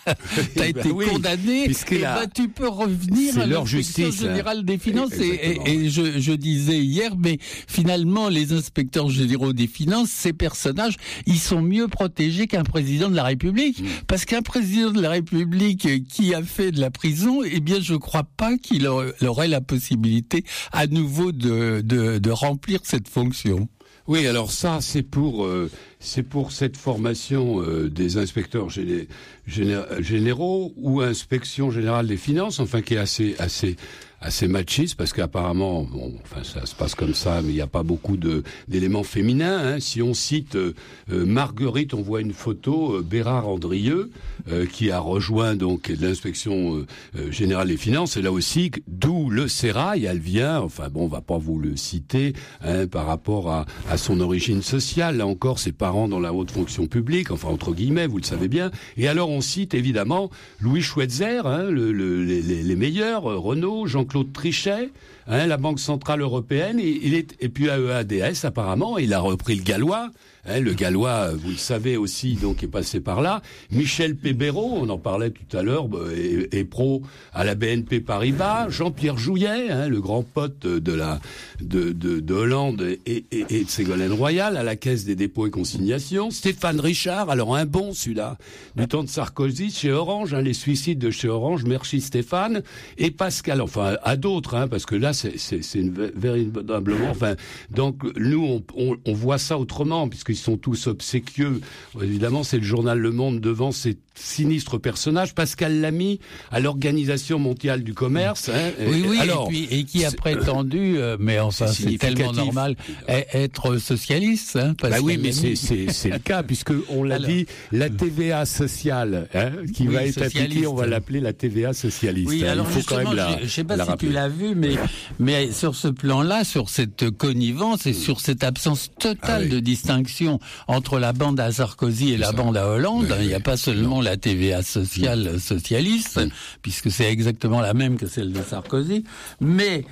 as été oui, condamné, et là, bah, tu peux revenir à l'inspection générale des finances. Et, et, et je, je disais hier, mais finalement, les inspecteurs généraux des finances, ces personnages, ils sont mieux protégés qu'un président de la République. Mmh. Parce qu'un président de la République qui a fait de la prison, eh bien, je crois pas qu'il aurait la possibilité à nouveau de, de, de remplir cette fonction. Oui, alors ça, c'est pour euh, c'est pour cette formation euh, des inspecteurs géné- géné- généraux ou inspection générale des finances, enfin qui est assez assez assez machiste parce qu'apparemment, bon, enfin ça se passe comme ça, mais il n'y a pas beaucoup de d'éléments féminins. Hein. Si on cite euh, euh, Marguerite, on voit une photo euh, Bérard Andrieux euh, qui a rejoint donc l'inspection euh, euh, générale des finances. Et là aussi, d'où le sérail, elle vient. Enfin bon, on va pas vous le citer hein, par rapport à, à son origine sociale. Là encore, ses parents dans la haute fonction publique, enfin entre guillemets, vous le savez bien. Et alors on cite évidemment Louis Schweitzer, hein, le, le, les, les meilleurs, euh, Renault, Jean Claude Trichet, hein, la Banque Centrale Européenne, et, il est, et puis A E A D S apparemment, il a repris le gallois, hein, le gallois, vous le savez aussi, donc est passé par là. Michel Pébéraud, on en parlait tout à l'heure, est, est pro à la B N P Paribas. Jean-Pierre Jouyet, hein, le grand pote de la de, de, de Hollande et, et, et de Ségolène Royal à la Caisse des dépôts et consignations. Stéphane Richard, alors un bon celui-là, du temps de Sarkozy, chez Orange, hein, les suicides de chez Orange, merci Stéphane, et Pascal, enfin à d'autres, hein, parce que là c'est, c'est, c'est une, véritablement, enfin, donc nous on, on, on voit ça autrement, puisqu'ils sont tous obséquieux. Évidemment, c'est le journal Le Monde devant ces sinistres personnages. Pascal Lamy à l'Organisation mondiale du commerce. Hein, oui, oui, alors, et, puis, et qui a prétendu, euh, mais enfin c'est, c'est tellement normal, être socialiste. Hein, bah oui, mais c'est, c'est, c'est le cas, puisque on l'a alors, dit, la T V A sociale, hein, qui oui, va être appliquée, on va l'appeler la T V A socialiste. Oui, hein, alors il faut quand même la, je ne sais pas la si rappeler. Tu l'as vu, mais, mais sur ce plan-là, sur cette connivence et sur cette absence totale ah, oui. de distinction entre la bande à Sarkozy et c'est la ça. bande à Hollande, oui, il n'y a pas seulement non. la T V A sociale oui. socialiste, oui. puisque c'est exactement la même que celle de Sarkozy, mais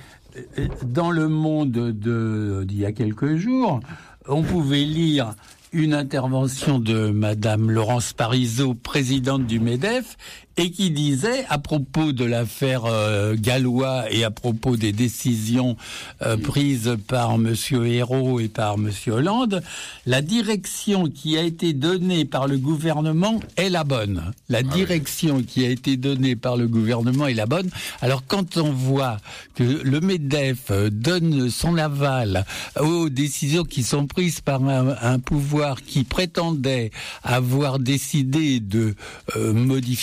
dans Le Monde de, d'il y a quelques jours, on pouvait lire une intervention de Madame Laurence Parisot, présidente du MEDEF, et qui disait, à propos de l'affaire euh, Gallois et à propos des décisions euh, prises par Monsieur Ayrault et par Monsieur Hollande, la direction qui a été donnée par le gouvernement est la bonne. La direction qui a été donnée par le gouvernement est la bonne. Alors quand on voit que le MEDEF donne son aval aux décisions qui sont prises par un, un pouvoir qui prétendait avoir décidé de euh, modifier complètement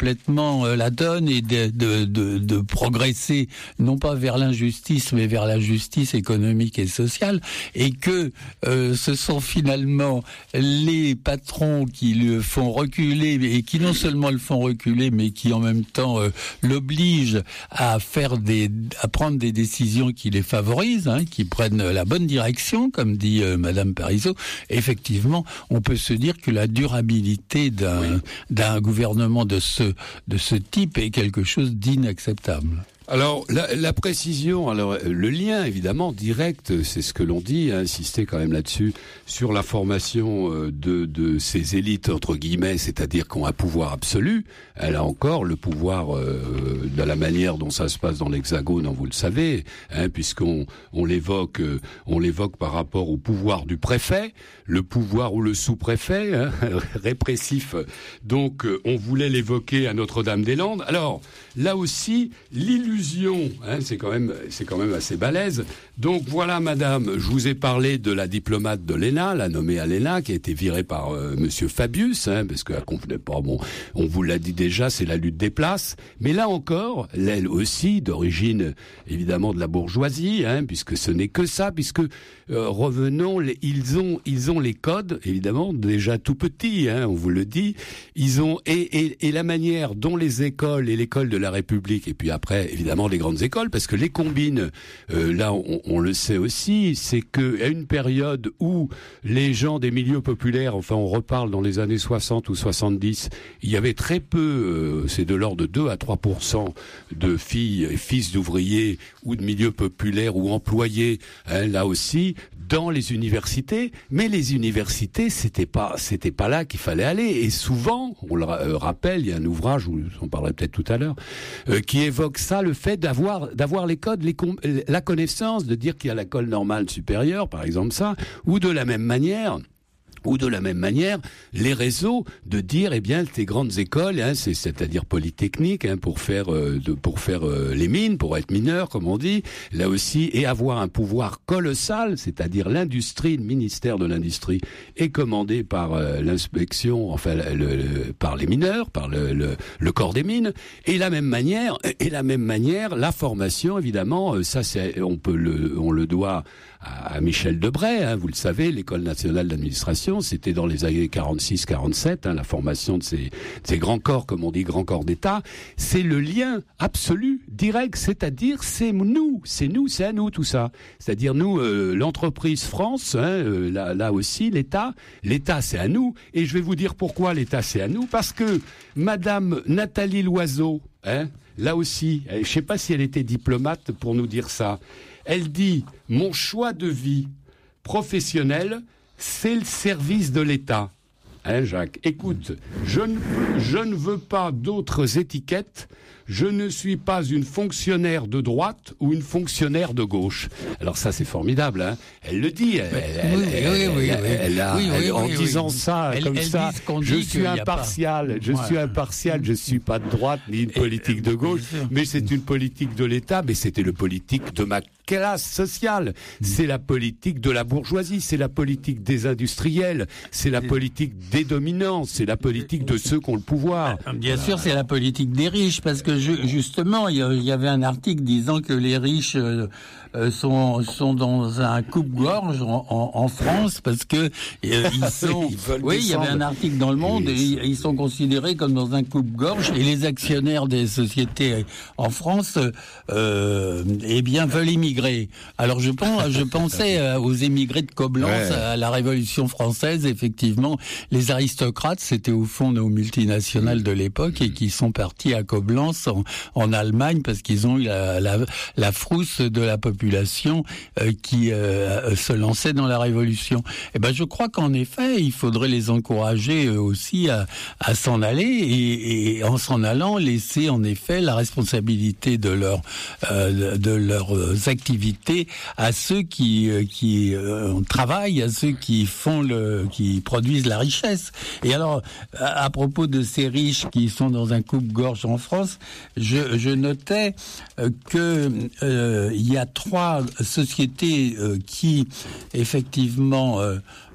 complètement euh, la donne et de, de, de, de progresser non pas vers l'injustice mais vers la justice économique et sociale, et que euh, ce sont finalement les patrons qui le font reculer et qui non seulement le font reculer mais qui en même temps euh, l'obligent à faire des à prendre des décisions qui les favorisent, hein, qui prennent la bonne direction, comme dit euh, Madame Parisot. Effectivement, on peut se dire que la durabilité d'un, oui. d'un gouvernement de ce, de ce type est quelque chose d'inacceptable. Alors, la, la précision, alors le lien évidemment direct, c'est ce que l'on dit, hein, insister quand même là-dessus, sur la formation de, de ces élites entre guillemets, c'est-à-dire qui ont un pouvoir absolu. Elle a encore le pouvoir euh, de la manière dont ça se passe dans l'Hexagone, vous le savez, hein, puisqu'on on l'évoque, euh, on l'évoque par rapport au pouvoir du préfet, le pouvoir ou le sous-préfet, hein, répressif. Donc, euh, on voulait l'évoquer à Notre-Dame-des-Landes. Alors, là aussi, l'illusion Hein, c'est quand même, c'est quand même assez balèze. Donc voilà, madame, je vous ai parlé de la diplomate de l'E N A, la nommée à l'E N A, qui a été virée par euh, monsieur Fabius, hein, parce qu'elle convenait pas. Bon, on vous l'a dit déjà, c'est la lutte des places. Mais là encore, elle aussi, d'origine évidemment de la bourgeoisie, hein, puisque ce n'est que ça, puisque euh, revenons, les, ils ont, ils ont les codes, évidemment, déjà tout petits, hein, on vous le dit. Ils ont et, et, et la manière dont les écoles et l'école de la République, et puis après, évidemment. Évidemment les grandes écoles, parce que les combines, euh, là on, on le sait aussi, c'est qu'à une période où les gens des milieux populaires, enfin on reparle dans les années soixante ou soixante-dix, il y avait très peu, euh, c'est de l'ordre de deux à trois pour cent de filles et fils d'ouvriers ou de milieux populaires ou employés, hein, là aussi, dans les universités, mais les universités, c'était pas, c'était pas là qu'il fallait aller. Et souvent, on le euh, rappelle, il y a un ouvrage, où on parlerait peut-être tout à l'heure, euh, qui évoque ça, le fait d'avoir, d'avoir les codes, les com- la connaissance, de dire qu'il y a l'école normale supérieure, par exemple ça, ou de la même manière. Ou de la même manière, les réseaux de dire, eh bien, ces grandes écoles, hein, c'est, c'est-à-dire polytechniques, hein, pour faire, euh, de, pour faire euh, les mines, pour être mineur, comme on dit, là aussi, et avoir un pouvoir colossal, c'est-à-dire l'industrie, le ministère de l'industrie, est commandé par euh, l'inspection, enfin, le, le, par les mineurs, par le, le, le corps des mines, et la même manière, et la même manière, la formation, évidemment, euh, ça, c'est, on peut le, on le doit à, à Michel Debré, hein, vous le savez, l'École nationale d'administration. C'était dans les années quarante-six quarante-sept, hein, la formation de ces, de ces grands corps, comme on dit, grands corps d'État. C'est le lien absolu, direct, c'est-à-dire c'est nous, c'est nous, c'est à nous tout ça. C'est-à-dire nous, euh, l'entreprise France, hein, euh, là, là aussi, l'État, l'État c'est à nous. Et je vais vous dire pourquoi l'État c'est à nous, parce que Madame Nathalie Loiseau, hein, là aussi, je ne sais pas si elle était diplomate pour nous dire ça, elle dit « Mon choix de vie professionnel, c'est le service de l'État. » Hein, Jacques ? Écoute, je ne, je ne veux pas d'autres étiquettes. Je ne suis pas une fonctionnaire de droite ou une fonctionnaire de gauche. Alors ça, c'est formidable, hein. Elle le dit. Elle, elle, oui, elle, oui, oui, elle, oui, elle a, oui, oui, elle, en oui, disant oui. ça elle, comme elle ça, je suis impartial. Je ouais. suis impartial. Je suis pas de droite ni une politique et, de gauche, mais c'est une politique de l'État. Mais c'était le politique de ma classe sociale. C'est la politique de la bourgeoisie. C'est la politique des industriels. C'est la politique des dominants. C'est la politique de ceux qui ont le pouvoir. Bien voilà. sûr, c'est la politique des riches, parce que je, justement, il y avait un article disant que les riches euh, sont sont dans un coupe-gorge en, en, en France parce que euh, ils sont. ils oui, il y avait un article dans Le Monde. Et ils, ils sont considérés comme dans un coupe-gorge, et les actionnaires des sociétés en France, euh, eh bien, veulent immigrer. Alors je pense, je pensais aux émigrés de Coblence ouais. à la Révolution française. Effectivement, les aristocrates, c'était au fond nos multinationales de l'époque et qui sont partis à Coblence en, en Allemagne parce qu'ils ont eu la, la, la frousse de la population euh, qui euh, se lançait dans la Révolution. Et ben, je crois qu'en effet, il faudrait les encourager eux aussi à, à s'en aller et, et en s'en allant laisser en effet la responsabilité de leur euh, de leurs activités à ceux qui qui euh, travaillent, à ceux qui font le qui produisent la richesse. Et alors, à, à propos de ces riches qui sont dans un coupe-gorge en France, je, je notais euh, que euh, il y a trois sociétés euh, qui effectivement euh,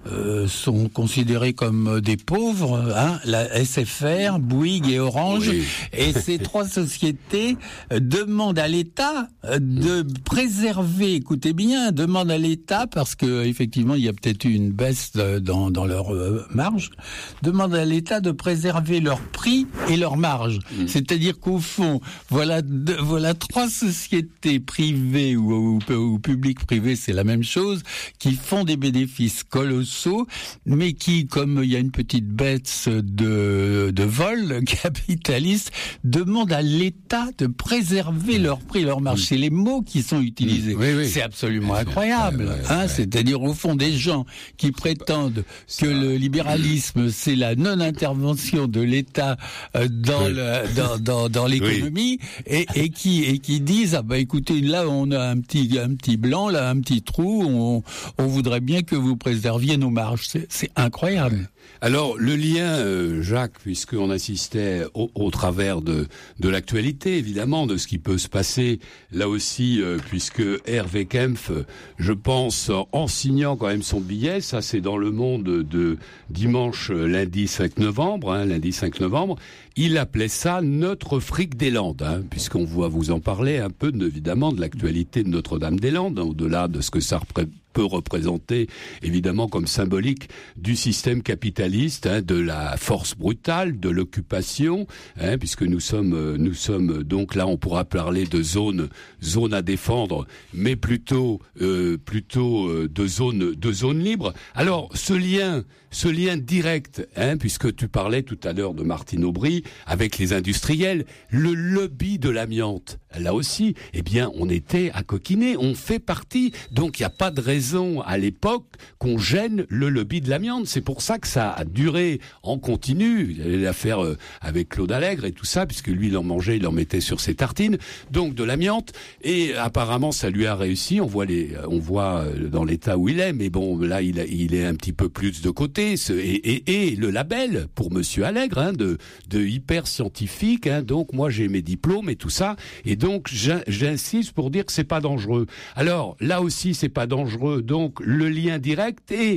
euh, sont considérés comme des pauvres, hein, la S F R, Bouygues et Orange, oui. Et ces trois sociétés demandent à l'État de préserver, écoutez bien, demandent à l'État, parce que effectivement il y a peut-être eu une baisse dans, dans leur marge, demandent à l'État de préserver leur prix et leur marge. Mmh. C'est-à-dire qu'au fond, voilà, de, voilà trois sociétés privées ou, ou, ou publiques privées, c'est la même chose, qui font des bénéfices colossaux, mais qui, comme il y a une petite baisse de, de vol capitaliste, demandent à l'État de préserver leur prix, leur marge. C'est les mots qui sont utilisés. Oui, oui. C'est absolument incroyable. Ouais, ouais, hein, ouais. C'est-à-dire, au fond, des gens qui prétendent que le libéralisme, c'est la non-intervention de l'État dans, oui. le, dans, dans, dans l'économie, oui. et, et, qui, et qui disent, ah bah écoutez, là, on a un petit, un petit blanc, là, un petit trou, on, on voudrait bien que vous préserviez nos marges. C'est, c'est incroyable. Ouais. Alors, le lien, euh, Jacques, puisqu'on assistait au, au travers de, de l'actualité, évidemment, de ce qui peut se passer, là aussi, euh, puisque Hervé Kempf, je pense, en signant quand même son billet, ça c'est dans Le Monde de dimanche, lundi cinq novembre, hein, lundi cinq novembre, il appelait ça notre fric des Landes, hein, puisqu'on va vous en parler un peu, évidemment, de l'actualité de Notre-Dame-des-Landes, hein, au-delà de ce que ça représente. Peut représenter évidemment comme symbolique du système capitaliste, hein, de la force brutale, de l'occupation, hein, puisque nous sommes nous sommes donc là on pourra parler de zone zone à défendre, mais plutôt euh, plutôt euh, de zone de zone libre. Alors ce lien ce lien direct, hein, puisque tu parlais tout à l'heure de Martine Aubry avec les industriels, le lobby de l'amiante. Là aussi, eh bien, on était à coquiner, on fait partie. Donc, il n'y a pas de raison à l'époque qu'on gêne le lobby de l'amiante. C'est pour ça que ça a duré en continu. Il y avait l'affaire euh, avec Claude Allègre et tout ça, puisque lui, il en mangeait, il en mettait sur ses tartines. Donc, de l'amiante. Et apparemment, ça lui a réussi. On voit les, on voit dans l'état où il est. Mais bon, là, il, a, il est un petit peu plus de côté. Ce, et, et, et le label pour Monsieur Allègre, hein, de, de hyper scientifique. Hein, donc, moi, j'ai mes diplômes et tout ça. Et donc, j'insiste pour dire que c'est pas dangereux. Alors, là aussi, c'est pas dangereux. Donc, le lien direct est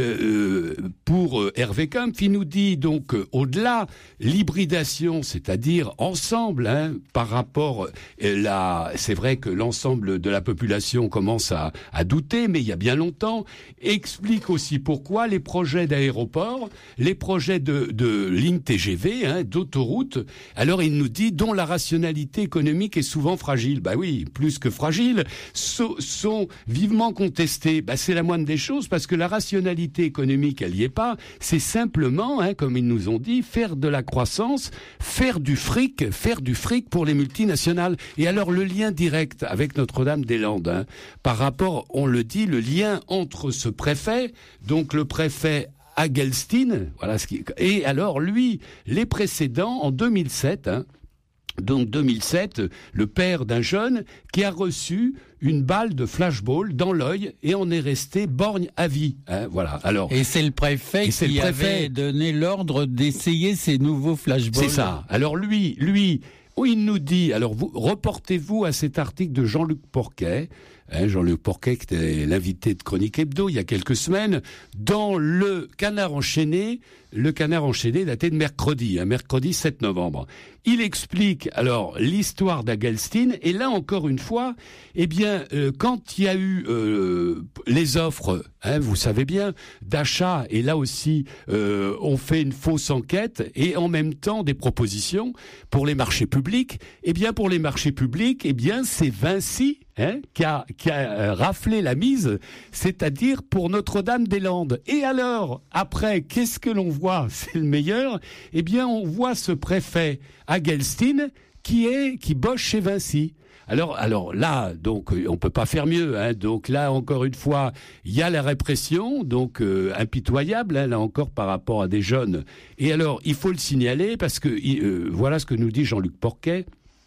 euh, pour Hervé Kempf, il nous dit donc euh, au-delà l'hybridation, c'est-à-dire ensemble, hein, par rapport euh, là, c'est vrai que l'ensemble de la population commence à, à douter, mais il y a bien longtemps, explique aussi pourquoi les projets d'aéroports, les projets de, de lignes T G V, hein, d'autoroutes. Alors, il nous dit dont la rationalité économique est souvent fragile. Bah oui, plus que fragile, so, sont vivement contestés. Bah c'est la moindre des choses parce que la rationalité économique, elle y est pas. C'est simplement, hein, comme ils nous ont dit, faire de la croissance, faire du fric, faire du fric pour les multinationales. Et alors le lien direct avec Notre-Dame-des-Landes, hein, par rapport, on le dit, le lien entre ce préfet, donc le préfet Hagelstein, voilà ce qui, et alors lui, les précédents en deux mille sept, hein, donc deux mille sept, le père d'un jeune qui a reçu une balle de flashball dans l'œil et en est resté borgne à vie. Hein, voilà. Alors. Et c'est le préfet qui le préfet... avait donné l'ordre d'essayer ces nouveaux flashballs. C'est ça. Alors lui, lui, où il nous dit, alors vous reportez-vous à cet article de Jean-Luc Porquet. Hein, Jean-Luc Porquet, qui était l'invité de Chronique Hebdo il y a quelques semaines, dans le Canard enchaîné, le Canard enchaîné daté de mercredi, hein, mercredi sept novembre. Il explique alors l'histoire d'Hagelstein, et là encore une fois, eh bien, euh, quand il y a eu euh, les offres, hein, vous savez bien, d'achat, et là aussi, euh, on fait une fausse enquête, et en même temps des propositions pour les marchés publics. Eh bien, pour les marchés publics, eh bien, c'est Vinci, hein, qui a, qui a raflé la mise, c'est-à-dire pour Notre-Dame-des-Landes. Et alors, après, qu'est-ce que l'on voit? C'est le meilleur. Eh bien, on voit ce préfet Hagelstein qui est, qui bosse chez Vinci. Alors, alors là, donc, on peut pas faire mieux, hein. Donc là, encore une fois, il y a la répression, donc euh, impitoyable, hein, là encore par rapport à des jeunes. Et alors, il faut le signaler parce que euh, voilà ce que nous dit Jean-Luc Porquet.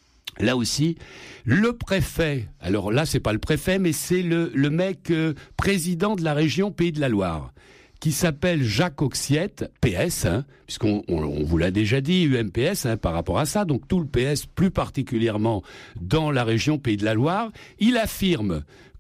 Là aussi, le préfet, alors là c'est pas le préfet, mais c'est le, le mec euh, président de la région Pays de la Loire, qui s'appelle Jacques Auxiette, P S, hein, puisqu'on on, on vous l'a déjà dit, U M P S, hein, par rapport à ça, donc tout le P S, plus particulièrement dans la région Pays de la Loire, il affirme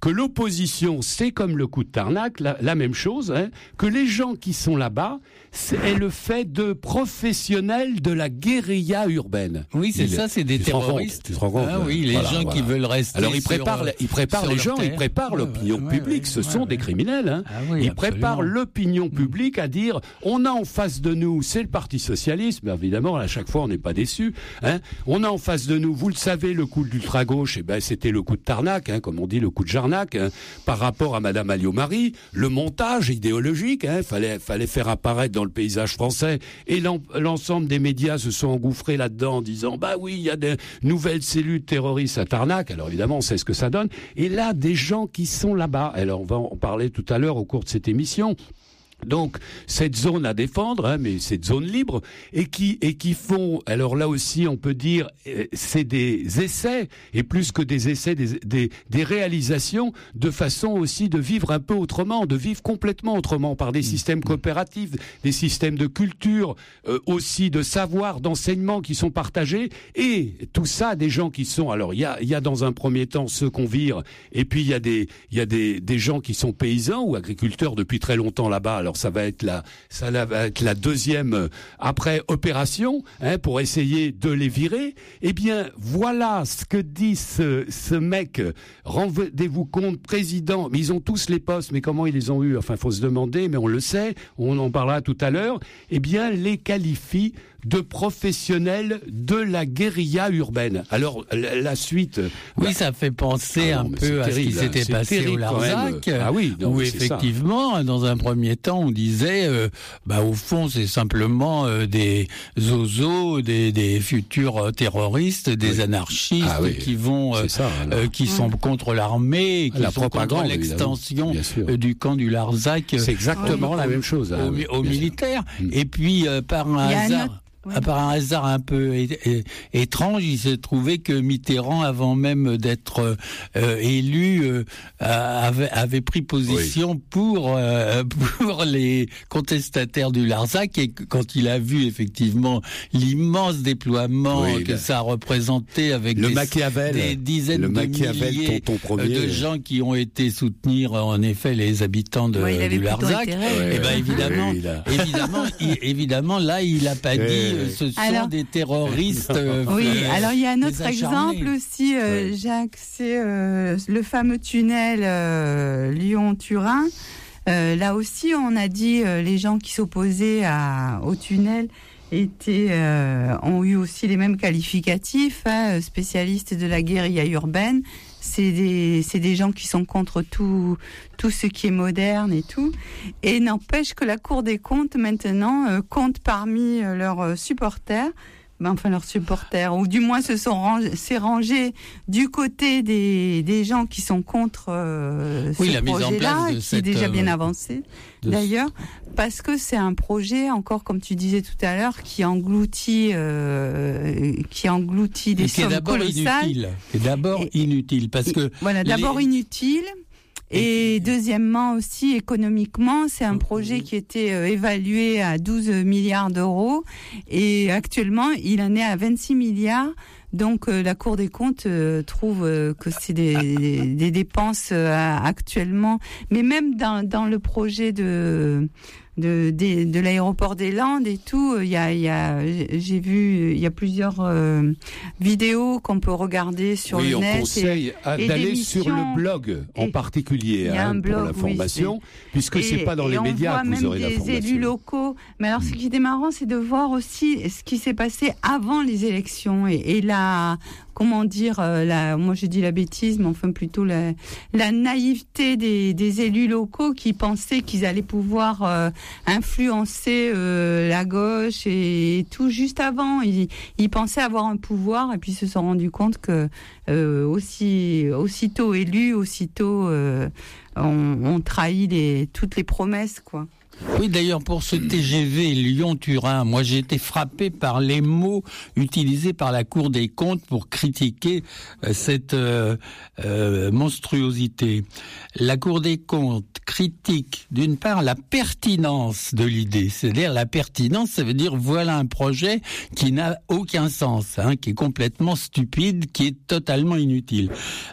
que l'opposition, c'est comme le coup de Tarnac, la, la même chose, hein, que les gens qui sont là-bas, c'est le fait de professionnels de la guérilla urbaine. Oui, c'est Il, ça, c'est des tu terroristes. Tu te rends compte, ah oui, les voilà, gens voilà. qui veulent rester. Alors ils préparent, sur, ils préparent les gens, terre. ils préparent ouais, l'opinion ouais, publique. Ouais, Ce ouais, sont ouais. des criminels. Hein. Ah oui, ils absolument. préparent l'opinion publique à dire on a en face de nous, c'est le Parti socialiste, mais évidemment à chaque fois on n'est pas déçu. Hein. On a en face de nous, vous le savez, le coup de l'ultra gauche, eh ben c'était le coup de Tarnac, hein, comme on dit, le coup de Jarnac, hein, par rapport à Madame Alliot-Marie, le montage idéologique. Hein, fallait, fallait faire apparaître dans le paysage français, et l'ensemble des médias se sont engouffrés là-dedans en disant bah oui, il y a des nouvelles cellules terroristes à Tarnac. Alors évidemment, on sait ce que ça donne. Et là, des gens qui sont là-bas. Alors on va en parler tout à l'heure au cours de cette émission. Donc cette zone à défendre, hein, mais cette zone libre, et qui et qui font, alors là aussi on peut dire, c'est des essais, et plus que des essais, des, des, des réalisations de façon aussi de vivre un peu autrement, de vivre complètement autrement, par des systèmes coopératifs, des systèmes de culture, euh, aussi de savoir, d'enseignement qui sont partagés, et tout ça, des gens qui sont, alors il y a, il y a dans un premier temps ceux qu'on vire, et puis il y a des, il y a des, des gens qui sont paysans ou agriculteurs depuis très longtemps là-bas. Alors ça va être la, ça va être la deuxième euh, après opération, hein, pour essayer de les virer. Eh bien, voilà ce que dit ce, ce mec. Rendez-vous compte, président. Mais ils ont tous les postes, mais comment ils les ont eus? Enfin, faut se demander, mais on le sait. On en parlera tout à l'heure. Eh bien, les qualifie de professionnels de la guérilla urbaine. Alors, la, la suite... Oui, bah, ça fait penser ah non, un peu à terrible, ce qui s'était passé au Larzac, ah oui, non, où effectivement, ça. dans un premier temps, on disait, euh, bah au fond, c'est simplement euh, des zozos, des, des futurs terroristes, des oui. anarchistes ah oui, qui vont, euh, ça, euh, qui mmh. sont contre l'armée, qui la sont contre l'extension du camp du Larzac. C'est exactement oui. la même chose. Hein, aux, oui, aux militaires. Mmh. Et puis, euh, par un hasard... Oui. Par un hasard un peu é- é- étrange, il s'est trouvé que Mitterrand, avant même d'être euh, élu, euh, avait, avait pris position oui. pour euh, pour les contestataires du Larzac, et quand il a vu effectivement l'immense déploiement oui, que le... ça a représenté avec le des, Machiavel, des dizaines le de Machiavel, milliers premier, de gens qui ont été soutenir en effet les habitants de, oui, du Larzac, et ouais, ben évidemment, oui, a... évidemment, il, évidemment là il a pas dit. Ce sont alors, des terroristes. Euh, oui, euh, alors il y a un autre exemple aussi, euh, oui. Jacques, c'est euh, le fameux tunnel euh, Lyon-Turin. Euh, là aussi, on a dit euh, les gens qui s'opposaient à, au tunnel étaient, euh, ont eu aussi les mêmes qualificatifs, hein, spécialistes de la guérilla urbaine. C'est des, c'est des gens qui sont contre tout, tout ce qui est moderne et tout. Et n'empêche que la Cour des comptes, maintenant, euh, compte parmi euh, leurs supporters, ben, enfin leurs supporters, ou du moins se sont rangés, s'est rangé du côté des, des gens qui sont contre euh, oui, ce la projet-là, mise en place de qui cette, est déjà bien euh, avancé, d'ailleurs, parce que c'est un projet, encore comme tu disais tout à l'heure, qui engloutit, euh, qui engloutit des sommes colossales. Inutile. C'est d'abord et, inutile, parce et, que... Voilà, d'abord les... inutile. Et deuxièmement aussi, économiquement, c'est un projet qui était euh, évalué à douze milliards d'euros. Et actuellement, il en est à vingt-six milliards. Donc euh, la Cour des comptes euh, trouve euh, que c'est des, des, des dépenses euh, actuellement. Mais même dans, dans le projet de... de, de, de l'aéroport des Landes et tout, il y a, il y a, j'ai vu, il y a plusieurs euh, vidéos qu'on peut regarder sur oui, le net. Oui, on conseille et, d'aller sur le blog en particulier, hein, blog, pour l'information, oui, puisque et, c'est pas dans les médias que vous aurez l'information. On voit même des élus locaux. Mais alors, ce qui était marrant, c'est de voir aussi ce qui s'est passé avant les élections et, et la, comment dire, euh, la, moi j'ai dit la bêtise, mais enfin plutôt la, la naïveté des, des élus locaux qui pensaient qu'ils allaient pouvoir euh, influencer euh, la gauche et, et tout juste avant. Ils, ils pensaient avoir un pouvoir et puis se sont rendus compte que euh, aussi, aussitôt élus, aussitôt euh, on, on trahit les, toutes les promesses, quoi. Oui, d'ailleurs, pour ce T G V Lyon-Turin, moi j'ai été frappé par les mots utilisés par la Cour des comptes pour critiquer euh, cette euh, euh, monstruosité. La Cour des comptes critique, d'une part, la pertinence de l'idée. C'est-à-dire, la pertinence, ça veut dire, voilà un projet qui n'a aucun sens, hein, qui est complètement stupide, qui est totalement inutile.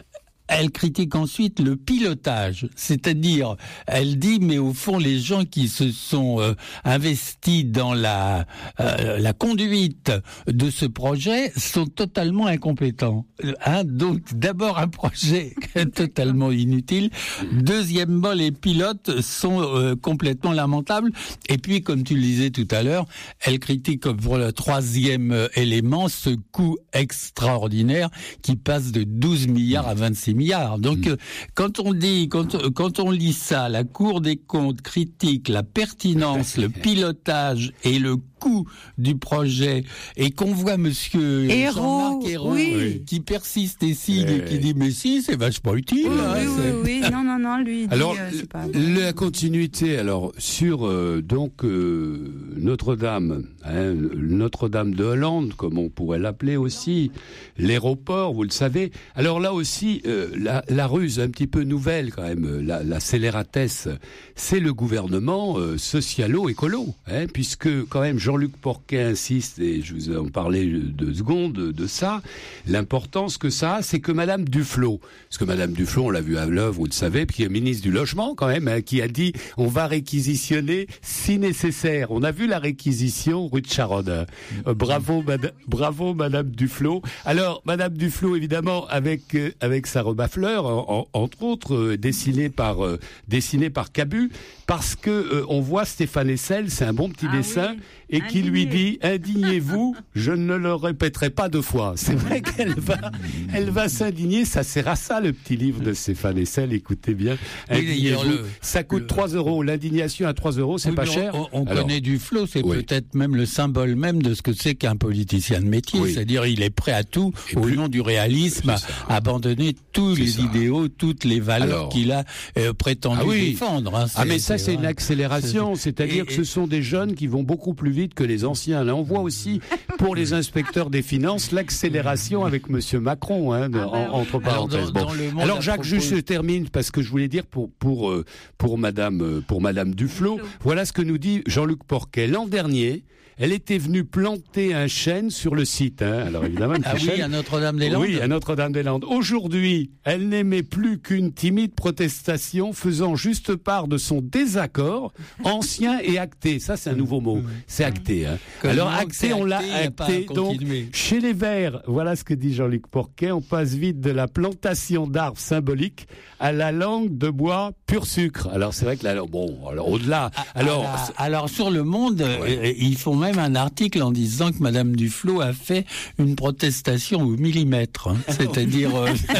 elle critique ensuite le pilotage, c'est-à-dire, elle dit, mais au fond, les gens qui se sont euh, investis dans la euh, la conduite de ce projet sont totalement incompétents. Hein, donc, d'abord un projet totalement inutile. Deuxièmement, les pilotes sont euh, complètement lamentables. Et puis, comme tu le disais tout à l'heure, elle critique pour le troisième élément ce coût extraordinaire qui passe de douze milliards à vingt-six milliards. Donc, mmh. quand on dit, quand, quand on lit ça, la Cour des comptes critique la pertinence, le pilotage et le coût du projet, et qu'on voit monsieur Hérault, Jean-Marc Hérault oui. qui persiste et signe, et qui dit mais si, c'est vachement utile. Oui, hein, oui, c'est... oui, oui, non, non, non, lui, il alors, dit, euh, c'est pas... la continuité, alors, sur, euh, donc, euh, Notre-Dame, hein, Notre-Dame de Hollande, comme on pourrait l'appeler aussi, l'aéroport, vous le savez. Alors là aussi, euh, la, la ruse un petit peu nouvelle, quand même, la, la scélératesse, c'est le gouvernement euh, socialo-écolo, hein, puisque, quand même, Jean-Luc Porquet insiste, et je vous en parlais deux secondes de ça, l'importance que ça a, c'est que Madame Duflot, parce que Madame Duflot, on l'a vu à l'œuvre, vous le savez, puis qui est ministre du Logement quand même, hein, qui a dit on va réquisitionner si nécessaire. On a vu la réquisition rue de Charonne. Euh, bravo, madame, bravo Madame Duflot. Alors Madame Duflot, évidemment, avec euh, avec sa robe à fleurs, en, en, entre autres, euh, dessinée par euh, dessinée par Cabu, parce que euh, on voit Stéphane Hessel, c'est un bon petit ah, dessin. Oui. Et qui lui dit « Indignez-vous, je ne le répéterai pas deux fois ». C'est vrai qu'elle va, elle va s'indigner. Ça sert à ça, le petit livre de Stéphane Hessel. Écoutez bien. Indignez-vous. Le, ça coûte le... trois euros. L'indignation à trois euros, c'est oui, pas cher. On, on Alors, connaît Duflot, c'est oui. peut-être même le symbole même de ce que c'est qu'un politicien de métier. Oui. C'est-à-dire, il est prêt à tout, et au plus, nom du réalisme, à abandonner tous les ça. idéaux, toutes les valeurs Alors, qu'il a euh, prétendu ah oui. défendre. Hein, ah mais ça, c'est, c'est une accélération. C'est... C'est-à-dire et, que ce sont des jeunes qui vont beaucoup plus vite que les anciens. Là, on voit aussi, pour les inspecteurs des finances, l'accélération avec Monsieur Macron, hein, de, ah ben, en, entre parenthèses. Bon. Alors, Jacques, propos... juste je termine parce que je voulais dire pour pour euh, pour Madame pour Madame Duflot, Duflot. Voilà ce que nous dit Jean-Luc Porquet. L'an dernier, elle était venue planter un chêne sur le site. Hein. Alors évidemment, ah oui, chêne... à Notre-Dame-des-Landes. Oui, à Notre-Dame-des-Landes. Aujourd'hui, elle n'émet plus qu'une timide protestation, faisant juste part de son désaccord ancien et acté. Ça, c'est un nouveau mot. C'est acté. Hein. Alors acté, on l'a acté. Donc, chez les Verts, voilà ce que dit Jean-Luc Porquet. On passe vite de la plantation d'arbres symboliques à la langue de bois pur sucre. Alors c'est vrai que là, bon, alors au-delà. Alors, alors, alors sur Le Monde, ouais. euh, ils font même un article en disant que Madame Duflot a fait une protestation au millimètre, hein, c'est-à-dire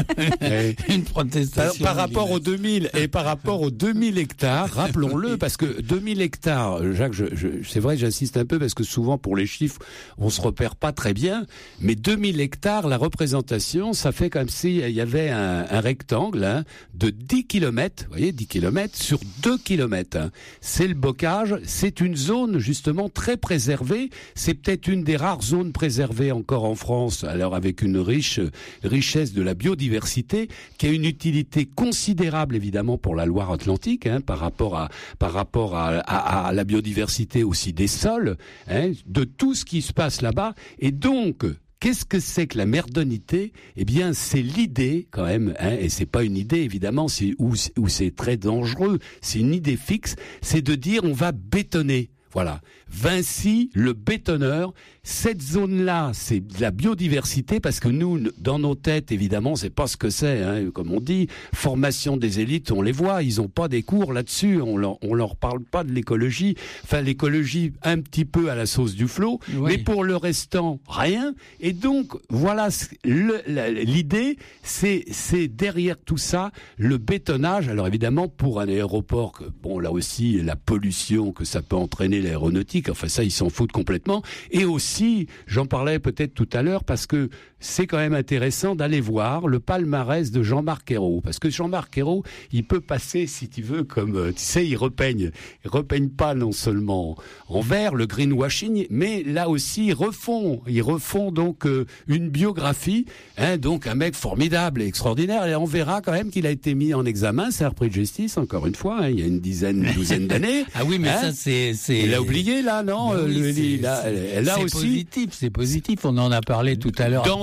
euh, une protestation par, par rapport aux deux mille et par rapport aux deux mille hectares, rappelons-le, parce que deux mille hectares, Jacques, je, je, c'est vrai, j'insiste un peu parce que souvent pour les chiffres, on se repère pas très bien, mais deux mille hectares, la représentation, ça fait comme s'il y avait un, un rectangle hein, de dix kilomètres, vous voyez, dix kilomètres sur deux kilomètres. Hein. C'est le bocage, c'est une zone justement très préservée, c'est peut-être une des rares zones préservées encore en France, alors avec une riche richesse de la biodiversité, qui a une utilité considérable évidemment pour la Loire-Atlantique, hein, par rapport à par rapport à, à, à la biodiversité aussi des sols, hein, de tout ce qui se passe là-bas, et donc qu'est-ce que c'est que la merdonité ? Eh bien, c'est l'idée, quand même, hein, et c'est pas une idée, évidemment, c'est, où, où c'est très dangereux, c'est une idée fixe, c'est de dire on va bétonner. Voilà. Vinci, le bétonneur, cette zone-là, c'est de la biodiversité parce que nous, dans nos têtes, évidemment, c'est pas ce que c'est, hein, comme on dit. Formation des élites, on les voit, ils ont pas des cours là-dessus, on leur, on leur parle pas de l'écologie. Enfin, l'écologie, un petit peu à la sauce du flot, oui. Mais pour le restant, rien. Et donc, voilà, le, la, l'idée, c'est, c'est derrière tout ça, le bétonnage. Alors évidemment, pour un aéroport, que, bon, là aussi, la pollution que ça peut entraîner l'aéronautique, enfin ça, ils s'en foutent complètement. Et aussi, j'en parlais peut-être tout à l'heure, parce que c'est quand même intéressant d'aller voir le palmarès de Jean-Marc Ayrault. Parce que Jean-Marc Ayrault, il peut passer, si tu veux, comme, tu sais, il repeigne. Il repeigne pas non seulement en vert, le greenwashing, mais là aussi, ils refont. Ils refont donc euh, une biographie, hein, donc un mec formidable et extraordinaire. Et on verra quand même qu'il a été mis en examen, c'est un repris de justice, encore une fois, hein, il y a une dizaine, une douzaine d'années. Ah oui, mais hein, ça, c'est, c'est... Il l'a oublié, là, non? Oui, le, c'est, là, c'est, là c'est aussi. positif, c'est positif. On en a parlé tout à l'heure. Dans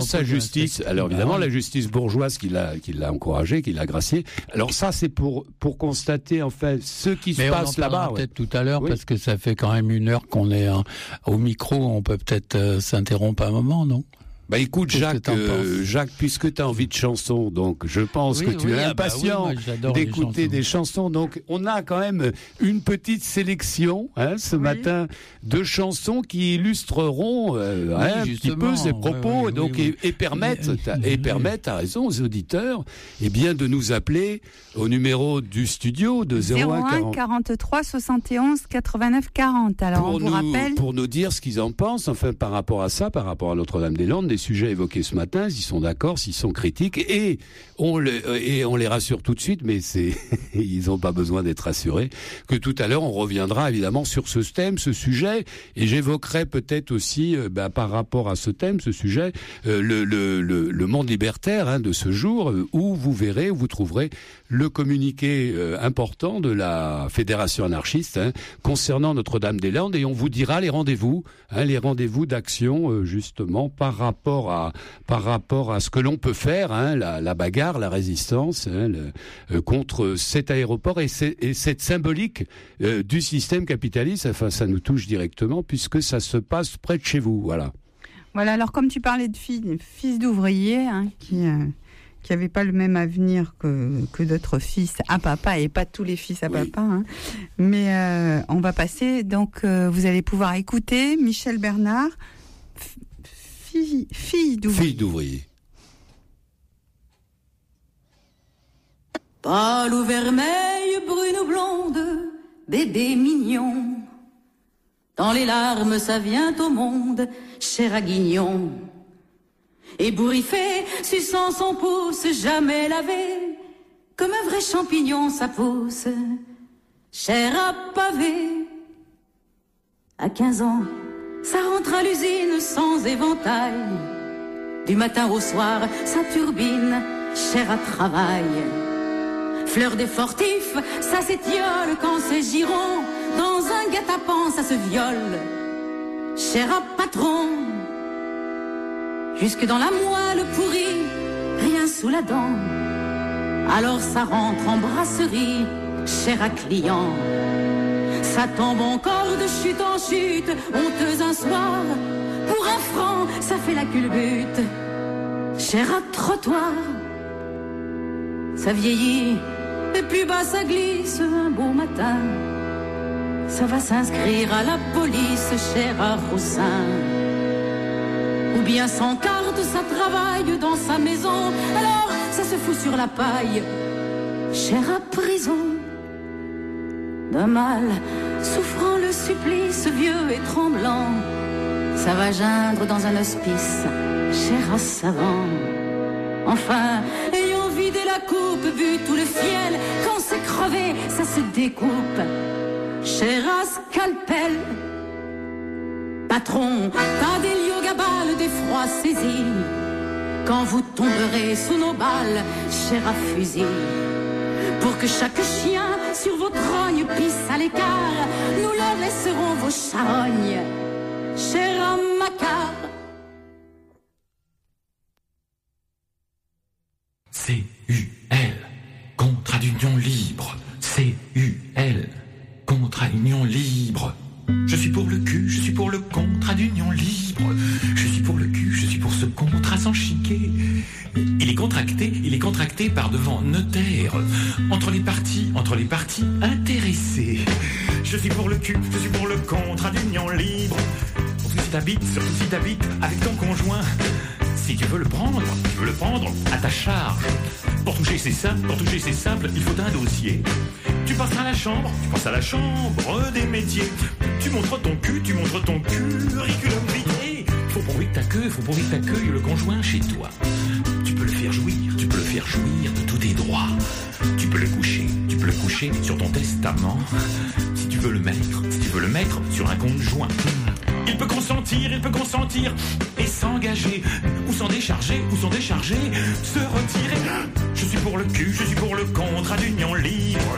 sa justice. Alors évidemment, ah, la justice bourgeoise qui l'a, qui l'a encouragé, qui l'a gracié. Alors ça, c'est pour pour constater en fait ce qui Mais se passe là-bas. Peut-être ouais. tout à l'heure, oui. parce que ça fait quand même une heure qu'on est hein, au micro. On peut peut-être euh, s'interrompre un moment, non? Bah écoute Jacques, euh, Jacques, puisque tu as envie de chansons, donc je pense oui, que tu oui, es impatient ah bah oui, d'écouter chansons. des chansons. Donc on a quand même une petite sélection hein, ce oui. matin de chansons qui illustreront euh, oui, hein, un petit peu ces propos, oui, oui, donc oui, oui. Et, et permettent, oui, oui. et permettent, à raison aux auditeurs, eh bien de nous appeler au numéro du studio de zéro un quarante-trois soixante et onze quatre-vingt-neuf quarante. Alors pour on vous nous, rappelle pour nous dire ce qu'ils en pensent, enfin par rapport à ça, par rapport à Notre-Dame-des-Landes. Les sujets évoqués ce matin, s'ils sont d'accord, s'ils sont critiques, et on, le, et on les rassure tout de suite, mais c'est, ils n'ont pas besoin d'être rassurés, que tout à l'heure on reviendra évidemment sur ce thème, ce sujet, et j'évoquerai peut-être aussi, euh, bah, par rapport à ce thème, ce sujet, euh, le, le, le, le monde libertaire hein, de ce jour, euh, où vous verrez, où vous trouverez le communiqué euh, important de la Fédération anarchiste hein, concernant Notre-Dame-des-Landes, et on vous dira les rendez-vous, hein, les rendez-vous d'action euh, justement par rapport à par rapport à ce que l'on peut faire, hein, la, la bagarre, la résistance hein, le, euh, contre cet aéroport et, et cette symbolique euh, du système capitaliste. Enfin, ça nous touche directement puisque ça se passe près de chez vous. Voilà. Voilà. Alors, comme tu parlais de fils, fils d'ouvriers hein, qui euh, qui n'avaient pas le même avenir que que d'autres fils à papa et pas tous les fils à oui. papa. Hein. Mais euh, on va passer. Donc, euh, vous allez pouvoir écouter Michel Bernard. Fille, fille d'ouvrier. Fille d'ouvrier. Pâle ou vermeille, brune ou blonde, bébé mignon. Dans les larmes, ça vient au monde, cher à guignon. Ébouriffé, suçant son pouce, jamais lavé. Comme un vrai champignon, ça pousse, cher à pavé. À quinze ans, ça rentre à l'usine sans éventail. Du matin au soir, ça turbine, cher à travail. Fleur des fortifs, ça s'étiole quand c'est giron. Dans un guet-apens, ça se viole, cher à patron. Jusque dans la moelle pourrie, rien sous la dent. Alors ça rentre en brasserie, cher à client. Ça tombe encore de chute en chute, honteuse un soir. Pour un franc, ça fait la culbute, cher à trottoir. Ça vieillit, et plus bas ça glisse un beau matin. Ça va s'inscrire à la police, cher à Roussin. Ou bien sans carte, ça travaille dans sa maison. Alors, ça se fout sur la paille, cher à prison. D'un mal, souffrant le supplice, vieux et tremblant, ça va geindre dans un hospice, cher à savant. Enfin, ayant vidé la coupe, bu tout le fiel, quand c'est crevé, ça se découpe, cher à scalpel. Patron, pas d'héliogabale, d'effroi saisi, quand vous tomberez sous nos balles, cher à fusil. Pour que chaque chien sur vos trognes pisse à l'écart, nous leur laisserons vos charognes, cher à Macquart. C U L, contrat d'union libre. C U L, contrat d'union libre. Je suis pour le cul, je suis pour le contrat d'union libre. Je suis pour le cul, je suis pour ce contrat sans chiquet. Il est contracté, il est contracté par devant notaire, entre les parties, entre les parties intéressées. Je suis pour le cul, je suis pour le contrat d'union libre. Surtout si t'habites, surtout si t'habites avec ton conjoint. Si tu veux le prendre, tu veux le prendre à ta charge. Pour toucher c'est simple, pour toucher c'est simple, il faut un dossier. Tu passes à la chambre, tu passes à la chambre des métiers. Tu montres ton cul, tu montres ton curriculum vitae. Faut pourvu que t'accueilles, faut pourvu que t'accueilles le conjoint chez toi. Tu peux le faire jouir, tu peux le faire jouir de tous tes droits. Tu peux le coucher, tu peux le coucher sur ton testament. Si tu veux le mettre, si tu veux le mettre sur un compte joint. Il peut consentir, il peut consentir et s'engager, ou s'en décharger, ou s'en décharger, se retirer. Je suis pour le cul, je suis pour le contrat d'union libre.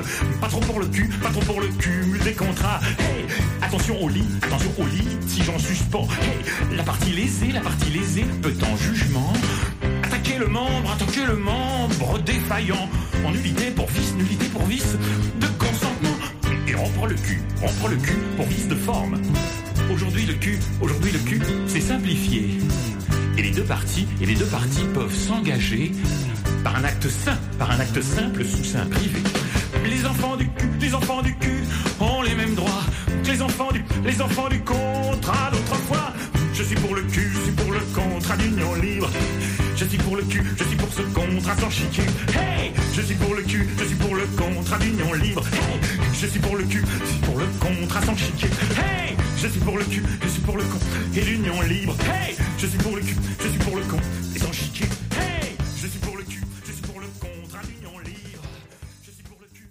Pas trop pour le cul, pas trop pour le cumul des contrats. Hey, attention au lit, attention au lit, si j'en suspends. Hey, la partie lésée, la partie lésée peut en jugement attaquer le membre, attaquer le membre défaillant. En nullité pour vice, nullité pour vice de consentement. Et rompre le cul, rompre le cul pour vice de forme. Aujourd'hui le cul, aujourd'hui le cul, c'est simplifié. Et les deux parties, et les deux parties peuvent s'engager par un acte sain, par un acte simple sous sein privé. Les enfants du cul, les enfants du cul ont les mêmes droits que les enfants du, les enfants du contrat d'autrefois. Je suis pour le cul, je suis pour le contrat d'union libre. Je suis pour le cul, je suis pour ce contrat sans chicu. Hey, je suis pour le cul, je suis pour le contrat d'union libre. Hey, je suis pour le cul, je suis pour le contrat sans chicu. Hey, je suis pour le cul, je suis pour le con et l'union libre. Hey, je suis pour le cul, je suis pour le con et sans chicu. Hey, je suis pour le cul, je suis pour le contrat d'union libre. Je suis pour le cul.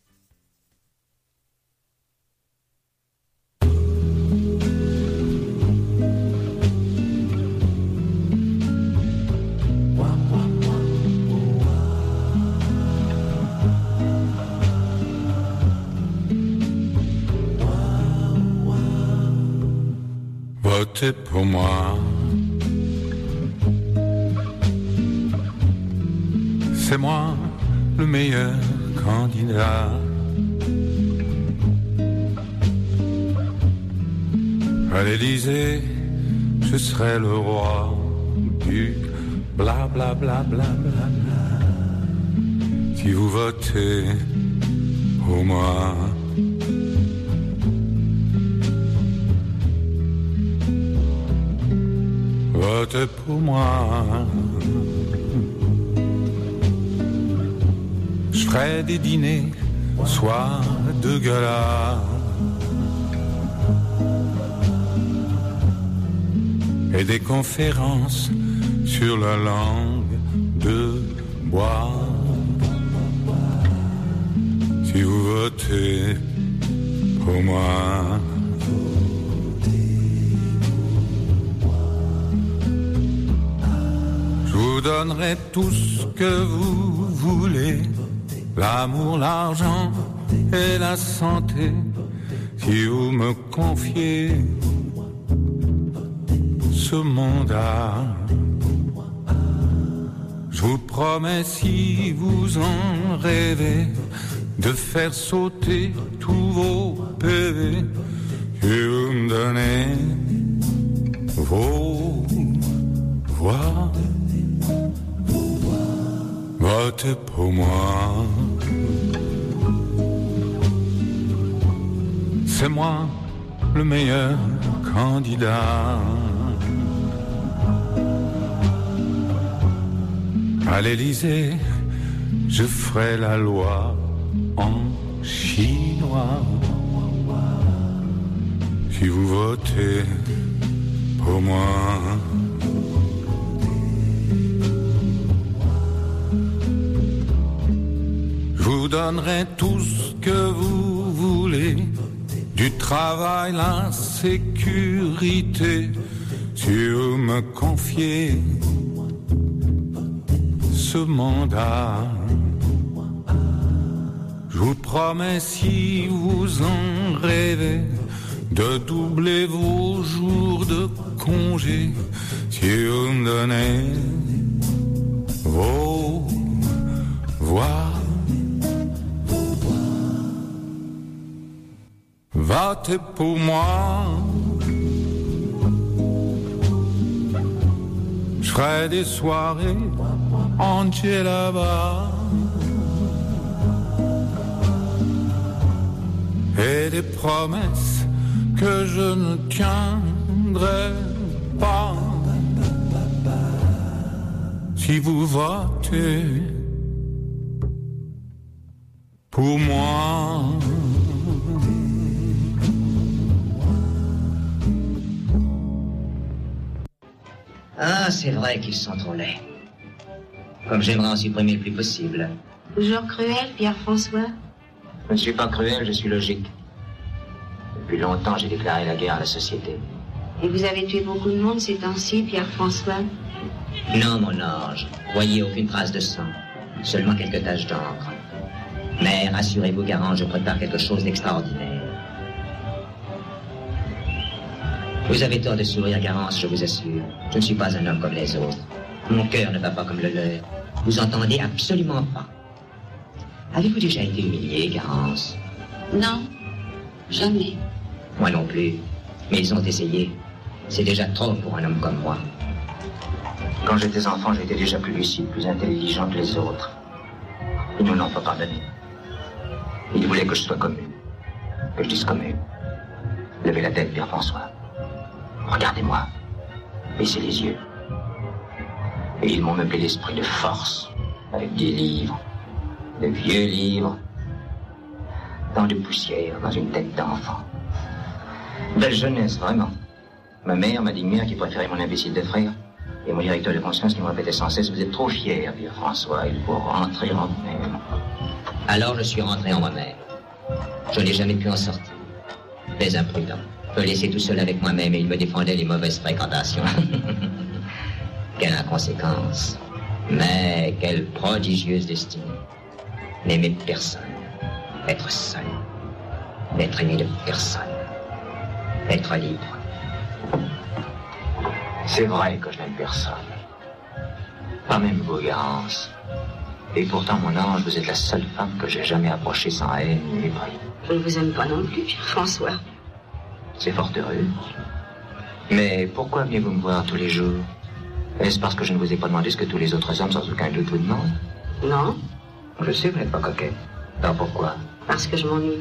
Votez pour moi, c'est moi le meilleur candidat. À l'Élysée, je serai le roi du bla bla bla bla bla bla. Si vous votez pour moi. Votez pour moi. Je ferai des dîners, soirs de gala, et des conférences sur la langue de bois. Si vous votez pour moi. Je vous donnerai tout ce que vous voulez, l'amour, l'argent et la santé, si vous me confiez ce mandat. Je vous promets, si vous en rêvez, de faire sauter tous vos P V, si vous me donnez vos voix. Votez pour moi. C'est moi le meilleur candidat. À l'Élysée, je ferai la loi en chinois. Si vous votez pour moi. Je vous donnerai tout ce que vous voulez, du travail, la sécurité, si vous me confiez ce mandat. Je vous promets, si vous en rêvez, de doubler vos jours de congé, si vous me donnez vos voix. Votez pour moi. Je ferai des soirées entières là-bas et des promesses que je ne tiendrai pas. Si vous votez pour moi. Ah, c'est vrai qu'ils sont trop laids. Comme j'aimerais en supprimer le plus possible. Toujours cruel, Pierre-François? Je ne suis pas cruel, je suis logique. Depuis longtemps, j'ai déclaré la guerre à la société. Et vous avez tué beaucoup de monde ces temps-ci, Pierre-François? Non, mon ange. Voyez, aucune trace de sang. Seulement quelques taches d'encre. Mais rassurez-vous, Garance, je prépare quelque chose d'extraordinaire. Vous avez tort de sourire, Garance, je vous assure. Je ne suis pas un homme comme les autres. Mon cœur ne bat pas comme le leur. Vous entendez absolument pas. Avez-vous déjà été humilié, Garance? Non, jamais. Moi non plus. Mais ils ont essayé. C'est déjà trop pour un homme comme moi. Quand j'étais enfant, j'étais déjà plus lucide, plus intelligent que les autres. Ils ne l'ont pas pardonné. Ils voulaient que je sois comme eux. Que je dise comme eux. Levez la tête, Pierre-François. Regardez-moi. Baissez les yeux. Et ils m'ont meublé l'esprit de force. Avec des livres. De vieux livres. Tant de poussière dans une tête d'enfant. Belle jeunesse, vraiment. Ma mère, ma digne mère qui préférait mon imbécile de frère. Et mon directeur de conscience qui me répétait sans cesse, vous êtes trop fier, Pierre-François, il faut rentrer en vous-même. Alors je suis rentré en moi-même. Je n'ai jamais pu en sortir. Les imprudents. Me laisser tout seul avec moi-même et il me défendait les mauvaises fréquentations. Quelle inconséquence. Mais quelle prodigieuse destinée. N'aimer personne. Être seul. N'être aimé de personne. Être libre. C'est vrai que je n'aime personne. Pas même vous, Garance. Et pourtant, mon ange, vous êtes la seule femme que j'ai jamais approchée sans haine ni mépris. Je ne vous aime pas non plus, Pierre-François. C'est fort heureux. Mais pourquoi venez-vous me voir tous les jours? Est-ce parce que je ne vous ai pas demandé ce que tous les autres hommes, sans aucun doute, vous demandent? Non. Je sais, vous n'êtes pas coquette. Alors pourquoi? Parce que je m'ennuie.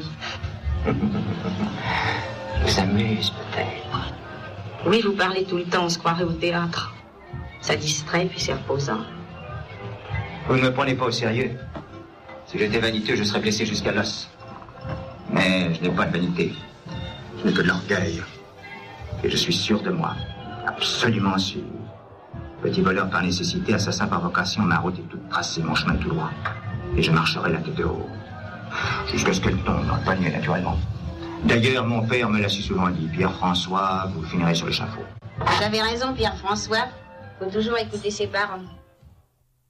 Vous amuse, peut-être. Oui, vous parlez tout le temps, on se croirait au théâtre. Ça distrait, puis c'est reposant. Vous ne me prenez pas au sérieux. Si j'étais vaniteux, je serais blessé jusqu'à l'os. Mais je n'ai pas de vanité. Je n'ai que de l'orgueil. Et je suis sûr de moi. Absolument sûr. Petit voleur par nécessité, assassin par vocation, ma route est toute tracée, mon chemin tout droit. Et je marcherai la tête haut. Jusqu'à ce qu'elle tombe dans le panier, naturellement. D'ailleurs, mon père me l'a si souvent dit. Pierre-François, vous finirez sur l'échafaud. Vous avez raison, Pierre-François. Faut toujours écouter ses parents.